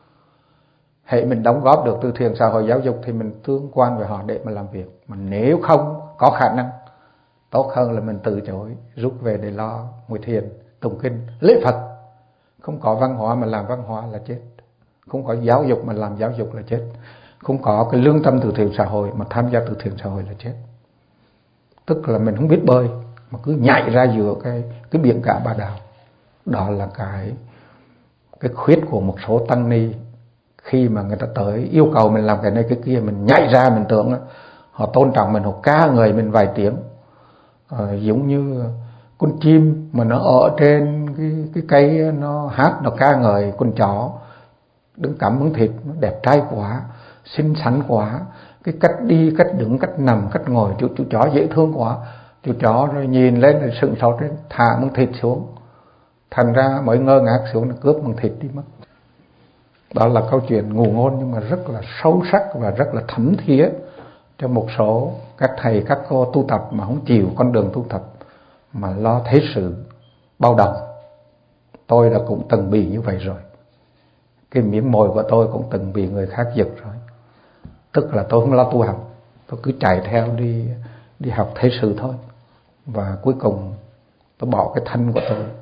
[SPEAKER 1] Hễ mình đóng góp được từ thiện xã hội giáo dục thì mình tương quan với họ để mà làm việc. Mà nếu không có khả năng, tốt hơn là mình từ chối, rút về để lo ngồi thiền, tụng kinh, lễ Phật. Không có văn hóa mà làm văn hóa là chết. Không có giáo dục mà làm giáo dục là chết. Không có cái lương tâm từ thiện xã hội mà tham gia từ thiện xã hội là chết. Tức là mình không biết bơi mà cứ nhảy ra giữa cái biển cả Ba Đào. Đó là cái khuyết của một số tăng ni. Khi mà người ta tới yêu cầu mình làm cái này cái kia, mình nhảy ra, mình tưởng họ tôn trọng mình, họ ca ngợi mình vài tiếng, giống như con chim mà nó ở trên cái cây, nó hát, nó ca ngợi con chó đứng cắm miếng thịt, nó đẹp trai quá, xinh xắn quá, cái cách đi, cách đứng, cách nằm, cách ngồi, chú chó dễ thương quá. Chú chó rồi nhìn lên rồi sững sốt, thả miếng thịt xuống, thành ra mới ngơ ngác xuống, nó cướp miếng thịt đi mất. Đó là câu chuyện ngụ ngôn nhưng mà rất là sâu sắc và rất là thấm thía cho một số các thầy các cô tu tập mà không chịu con đường tu tập mà lo thế sự bao đồng. Tôi đã cũng từng bị như vậy rồi. Cái miếng mồi của tôi cũng từng bị người khác giật rồi. Tức là tôi không lo tu học, tôi cứ chạy theo đi học thế sự thôi. Và cuối cùng tôi bỏ cái thân của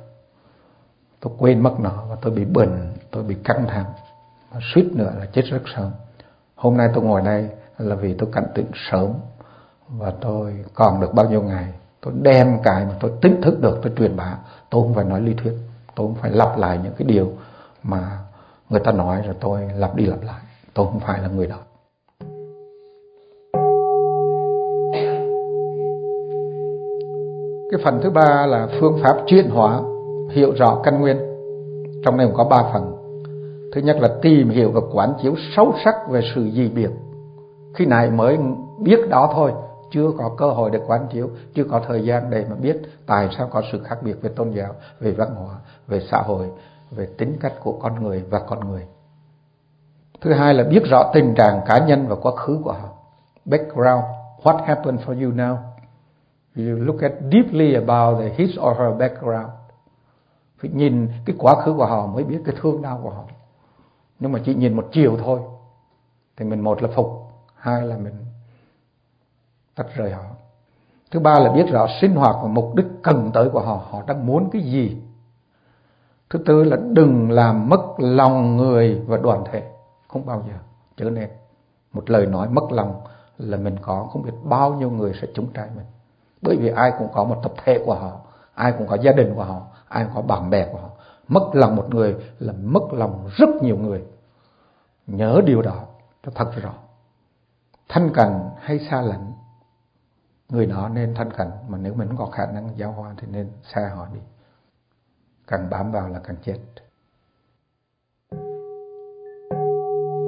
[SPEAKER 1] tôi quên mất nó, và tôi bị bệnh, tôi bị căng thẳng, và suýt nữa là chết rất sớm. Hôm nay tôi ngồi đây là vì tôi cảnh tỉnh sớm, và tôi còn được bao nhiêu ngày, tôi đem cái mà tôi tỉnh thức được tôi truyền bá. Tôi không phải nói lý thuyết, tôi không phải lặp lại những cái điều mà người ta nói rồi tôi lặp đi lặp lại. Tôi không phải là người đó. Cái phần thứ ba là phương pháp chuyển hóa, hiểu rõ căn nguyên. Trong này cũng có 3 phần. Thứ nhất là tìm hiểu và quán chiếu sâu sắc về sự dị biệt. Khi này mới biết đó thôi, chưa có cơ hội để quán chiếu, chưa có thời gian để mà biết tại sao có sự khác biệt về tôn giáo, về văn hóa, về xã hội, về tính cách của con người và con người. Thứ hai là biết rõ tình trạng cá nhân và quá khứ của họ. Background, what happened for you now? You look at deeply about his or her background. Phải nhìn cái quá khứ của họ mới biết cái thương đau của họ. Nhưng mà chỉ nhìn một chiều thôi thì mình một là phục, hai là mình tách rời họ. Thứ ba là biết rõ sinh hoạt và mục đích cần tới của họ, họ đang muốn cái gì. Thứ tư là đừng làm mất lòng người và đoàn thể, không bao giờ. Trở nên một lời nói mất lòng là mình có không biết bao nhiêu người sẽ trúng trái mình. Bởi vì ai cũng có một tập thể của họ, ai cũng có gia đình của họ, ai cũng có bạn bè của họ. Mất lòng một người là mất lòng rất nhiều người. Nhớ điều đó cho thật rõ. Thân cận hay xa lánh, người đó nên thân cận, mà nếu mình không có khả năng giáo hóa thì nên xa họ đi. Càng bám vào là càng chết.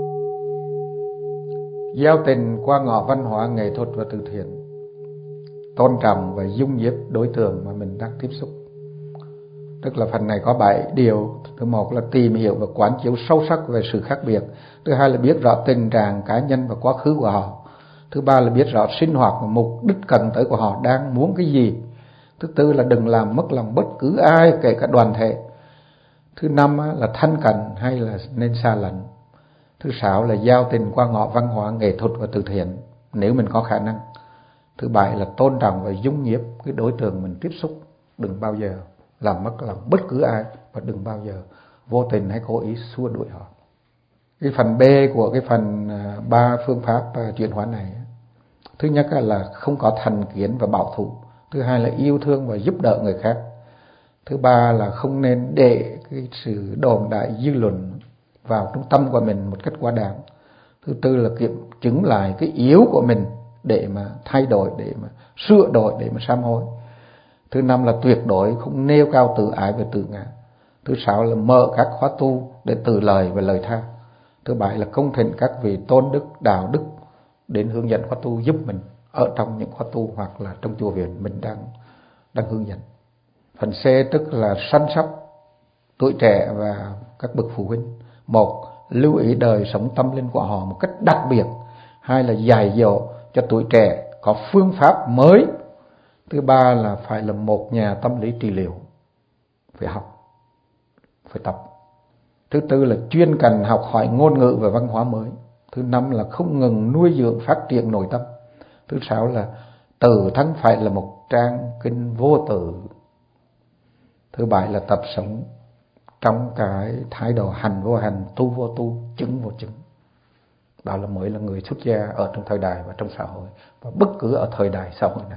[SPEAKER 1] Giao tình qua ngõ văn hóa, nghệ thuật và từ thiện. tôn trọng và dung nhiếp đối tượng mà mình đang tiếp xúc. Tức là phần này có 7 điều. Thứ một là tìm hiểu và quán chiếu sâu sắc về sự khác biệt. Thứ hai là biết rõ tình trạng cá nhân và quá khứ của họ. Thứ ba là biết rõ sinh hoạt và mục đích cần tới của họ đang muốn cái gì. Thứ tư là đừng làm mất lòng bất cứ ai, kể cả đoàn thể. Thứ năm là thân cận hay là nên xa lánh. Thứ sáu là giao tình qua ngõ văn hóa, nghệ thuật và từ thiện nếu mình có khả năng. Thứ bảy là tôn trọng và dung nhiếp cái đối tượng mình tiếp xúc. Đừng bao giờ làm mất lòng bất cứ ai, và đừng bao giờ vô tình hay cố ý xua đuổi họ. Cái phần B của cái phần 3 phương pháp chuyển hóa này, thứ nhất là không có thành kiến và bảo thủ. Thứ hai là yêu thương và giúp đỡ người khác. Thứ ba là không nên để cái sự đồn đại dư luận vào trung tâm của mình một cách quá đáng. Thứ tư là kiểm chứng lại cái yếu của mình để mà thay đổi, để mà sửa đổi, để mà sám hối. Thứ năm là tuyệt đối không nêu cao tự ái và tự ngã. Thứ sáu là mở các khóa tu để từ lời và lời tha. Thứ bảy là công thỉnh các vị tôn đức, đạo đức đến hướng dẫn khóa tu giúp mình ở trong những khóa tu hoặc là trong chùa viện mình đang hướng dẫn. Phần C tức là săn sóc tuổi trẻ và các bậc phụ huynh. Một, lưu ý đời sống tâm linh của họ một cách đặc biệt. Hai là dạy dỗ cho tuổi trẻ có phương pháp mới. Thứ ba là phải là một nhà tâm lý trị liệu, phải học, phải tập. Thứ tư là chuyên cần học hỏi ngôn ngữ và văn hóa mới. Thứ năm là không ngừng nuôi dưỡng phát triển nội tâm. Thứ sáu là tự thân phải là một trang kinh vô tự. Thứ bảy là tập sống trong cái thái độ hành vô hành, tu vô tu, chứng vô chứng. Đó là mới là người xuất gia ở trong thời đại và trong xã hội, và bất cứ ở thời đại xã hội nào.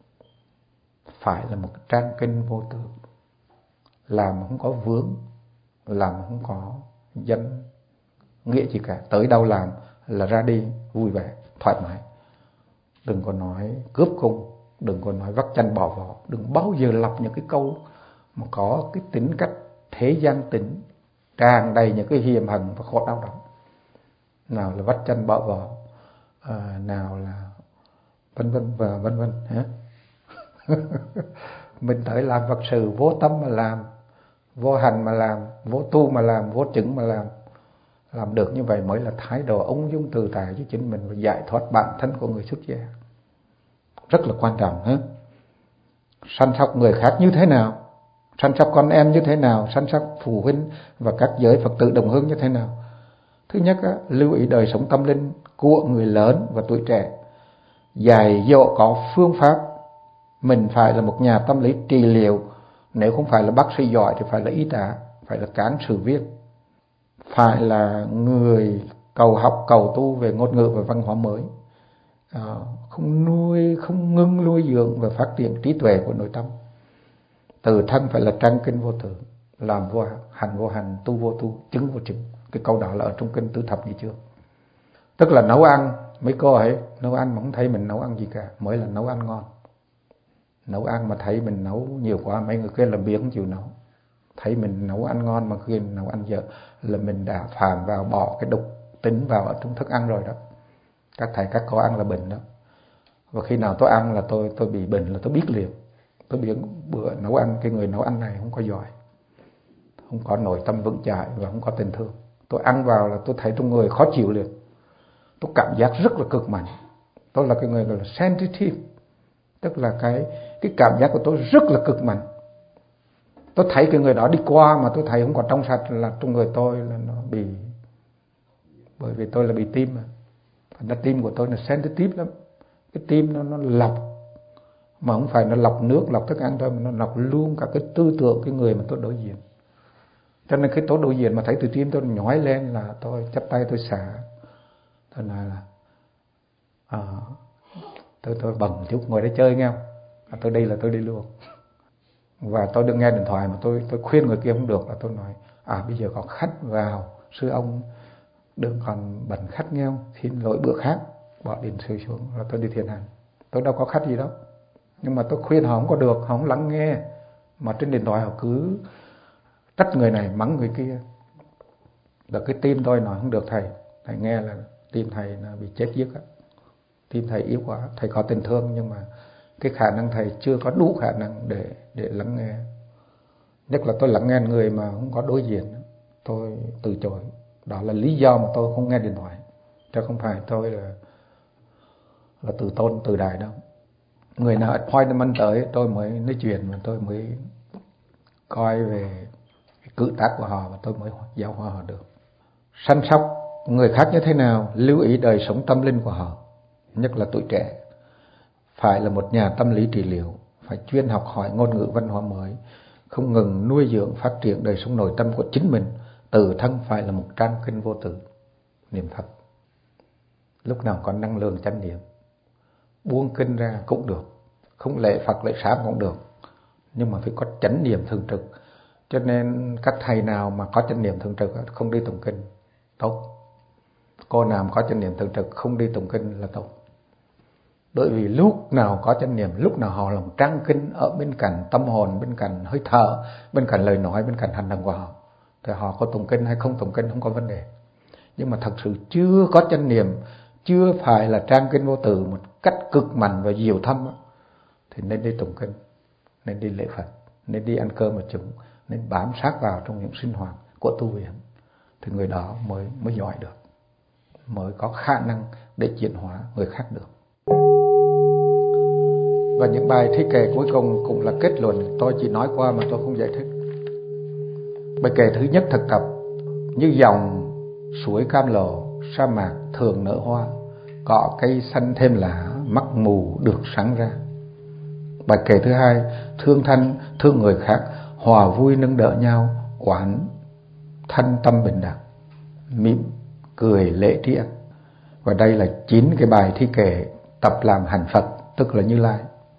[SPEAKER 1] Phải là một trang kinh vô tư, làm không có vướng, làm không có danh nghĩa gì cả. Tới đâu làm là ra đi vui vẻ, thoải mái. Đừng có nói cướp cung, đừng có nói vắt chanh bỏ vỏ. Đừng bao giờ lọc những cái câu mà có cái tính cách thế gian tính, tràn đầy những cái hiềm hận và khổ đau đó. Nào là vắt chanh bỏ vỏ, nào là vân vân và vân vân. Mình tới làm Phật sự vô tâm mà làm, vô hành mà làm, vô tu mà làm, vô chứng mà làm được như vậy mới là thái độ ung dung tự tại cho chính mình và giải thoát bản thân của người xuất gia. Rất là quan trọng. Săn sóc người khác như thế nào, săn sóc con em như thế nào, săn sóc phụ huynh và các giới Phật tử đồng hương như thế nào. Thứ nhất, lưu ý đời sống tâm linh của người lớn và tuổi trẻ, dạy dỗ có phương pháp. Mình phải là một nhà tâm lý trị liệu, nếu không phải là bác sĩ giỏi thì phải là y tá, phải là cán sự viên, phải là người cầu học, cầu tu về ngôn ngữ và văn hóa mới. Không ngưng nuôi dưỡng và phát triển trí tuệ của nội tâm. Từ thân phải là trang kinh vô tự, làm vô hành, tu vô tu, chứng vô chứng. Cái câu đó là ở trong kinh Tứ Thập Nhị Chương. Tức là nấu ăn, mấy cô ấy nấu ăn mà không thấy mình nấu ăn gì cả mới là nấu ăn ngon. Nấu ăn mà thấy mình nấu nhiều quá, mấy người kia làm biếng không chịu nấu. Thấy mình nấu ăn ngon mà khi nấu ăn dở là mình đã phạm vào, bỏ cái độc tính vào ở trong thức ăn rồi đó. Các thầy các cô ăn là bệnh đó. Và khi nào tôi ăn là tôi bị bệnh là tôi biết liền. Tôi biết bữa nấu ăn, cái người nấu ăn này không có giỏi, không có nội tâm vững chãi và không có tình thương. Tôi ăn vào là tôi thấy trong người khó chịu liền. Tôi cảm giác rất là cực mạnh. Tôi là cái người gọi là sensitive, tức là cái cảm giác của tôi rất là cực mạnh. Tôi thấy cái người đó đi qua mà tôi thấy không còn trong sạch là trong người tôi là nó bị, bởi vì tôi là bị tim mà. Thành tim của tôi là sensitive lắm. Cái tim nó lọc, mà không phải nó lọc nước, lọc thức ăn thôi, mà nó lọc luôn cả cái tư tưởng cái người mà tôi đối diện. Cho nên khi tôi đối diện mà thấy từ tim tôi nhói lên là tôi chắp tay tôi xả. Tôi nói là tôi bận chút, ngồi đây chơi nghe không? Tôi đi là tôi đi luôn. Và tôi đừng nghe điện thoại mà tôi khuyên người kia không được, là tôi nói bây giờ có khách vào, sư ông đừng còn bận khách nghe không? Xin lỗi bữa khác, bỏ điện thoại xuống là tôi đi thiền hành. Tôi đâu có khách gì đâu. Nhưng mà tôi khuyên họ không có được, họ không lắng nghe. Mà trên điện thoại họ cứ trách người này, mắng người kia. Là cái tim tôi nói không được thầy. Thầy nghe là tim thầy nó bị chết dứt á. Tim thầy yếu quá. Thầy có tình thương nhưng mà cái khả năng thầy chưa có đủ khả năng để lắng nghe. Nhất là tôi lắng nghe người mà không có đối diện, tôi từ chối. Đó là lý do mà tôi không nghe điện thoại, chứ không phải tôi là tự tôn tự đại đâu. Người nào appointment tới tôi mới nói chuyện, và tôi mới coi về cử tác của họ, và tôi mới giáo hóa họ được. Săn sóc người khác như thế nào, lưu ý đời sống tâm linh của họ, nhất là tuổi trẻ. Phải là một nhà tâm lý trị liệu, phải chuyên học hỏi ngôn ngữ văn hóa mới, không ngừng nuôi dưỡng phát triển đời sống nội tâm của chính mình. Tự thân phải là một trang kinh vô tử, niệm Phật, lúc nào có năng lượng chánh niệm. Buông kinh ra cũng được, không lễ Phật lễ sám cũng được, nhưng mà phải có chánh niệm thường trực. Cho nên các thầy nào mà có chánh niệm thường trực không đi tụng kinh tốt, cô nào có chánh niệm thường trực không đi tụng kinh là tốt. Bởi vì lúc nào có chánh niệm, lúc nào họ lòng trang kinh ở bên cạnh tâm hồn, bên cạnh hơi thở, bên cạnh lời nói, bên cạnh hành động của họ, thì họ có tụng kinh hay không tụng kinh không có vấn đề. Nhưng mà thật sự chưa có chánh niệm, chưa phải là trang kinh vô tử một cách cực mạnh và diệu thâm, thì nên đi tụng kinh, nên đi lễ Phật, nên đi ăn cơm ở chúng, nên bám sát vào trong những sinh hoạt của tu viện, thì người đó mới giỏi được, mới có khả năng để chuyển hóa người khác được. Và những bài thi kệ cuối cùng cũng là kết luận, tôi chỉ nói qua mà tôi không giải thích. Bài kệ thứ nhất thực tập: như dòng suối cam lộ, sa mạc thường nở hoa, cỏ cây xanh thêm lá, mắt mù được sáng ra. Bài kệ thứ hai: thương thân thương người khác, hòa vui nâng đỡ nhau, oán thanh tâm bình đẳng, mỉm cười lễ tri. Và đây là 9 cái bài thi kệ tập làm hành Phật, tức là Như Lai.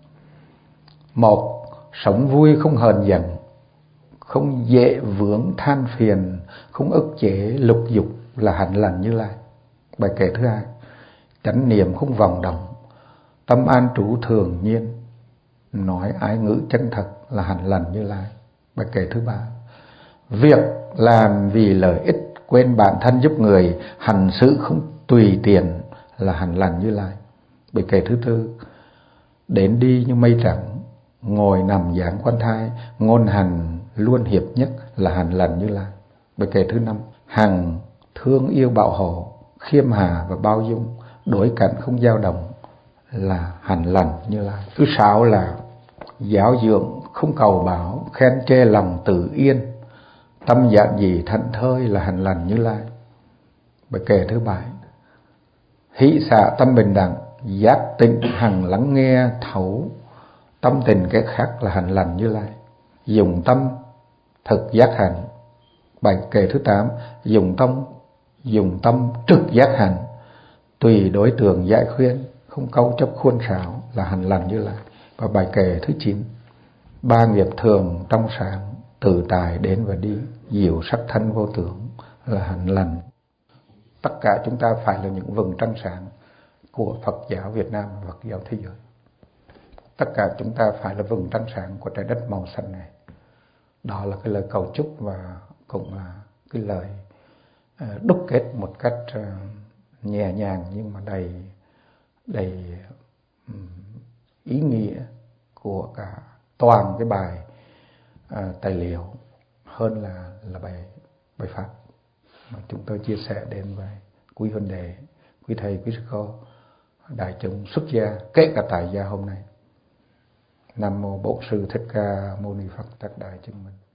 [SPEAKER 1] 1. Sống vui không hờn giận, không dễ vướng than phiền, không ức chế lục dục là hạnh lành Như Lai. Bài kệ thứ hai: chánh niệm không vọng động, tâm an trú thường nhiên, nói ái ngữ chân thật là hạnh lành Như Lai. Bài kệ thứ ba: việc làm vì lợi ích, quên bản thân giúp người, hành sự không tùy tiện là hạnh lành Như Lai. Bài kệ thứ tư: đến đi như mây trắng, ngồi nằm dáng quan thai, ngôn hành luôn hiệp nhất là hạnh lành Như Lai. Bài kệ thứ năm: hằng thương yêu bảo hộ, khiêm hà và bao dung, đối cảnh không dao động là hạnh lành Như Lai. Thứ sáu là giáo dưỡng không cầu bảo, khen chê lòng tự yên, tâm giản dị thảnh thơi là hạnh lành Như Lai. Bài kệ thứ bảy: hỷ xả tâm bình đẳng, giác tịnh hằng lắng nghe thấu, tâm tình kẻ khác là hạnh lành Như Lai. Dùng tâm thực giác hành. Bài kệ thứ 8: dùng tâm trực giác hành, tùy đối tượng giải khuyên, không câu chấp khuôn sáo là hạnh lành Như Lai. Và bài kệ thứ 9: ba nghiệp thường trong sáng, tự tại đến và đi, diệu sắc thân vô tưởng là hạnh lành. Tất cả chúng ta phải là những vầng trăng sáng của Phật giáo Việt Nam và Phật giáo thế giới. Tất cả chúng ta phải là vầng trăng sáng của trái đất màu xanh này. Đó là cái lời cầu chúc, và cũng là cái lời đúc kết một cách nhẹ nhàng nhưng mà đầy ý nghĩa của cả toàn cái bài tài liệu, hơn là bài pháp mà chúng tôi chia sẻ đến với quý huynh đệ, quý thầy, quý sư cô, đại chúng xuất gia, kể cả tại gia hôm nay. Nam mô Bổn Sư Thích Ca Mâu Ni Phật. Tất đại chúng mình.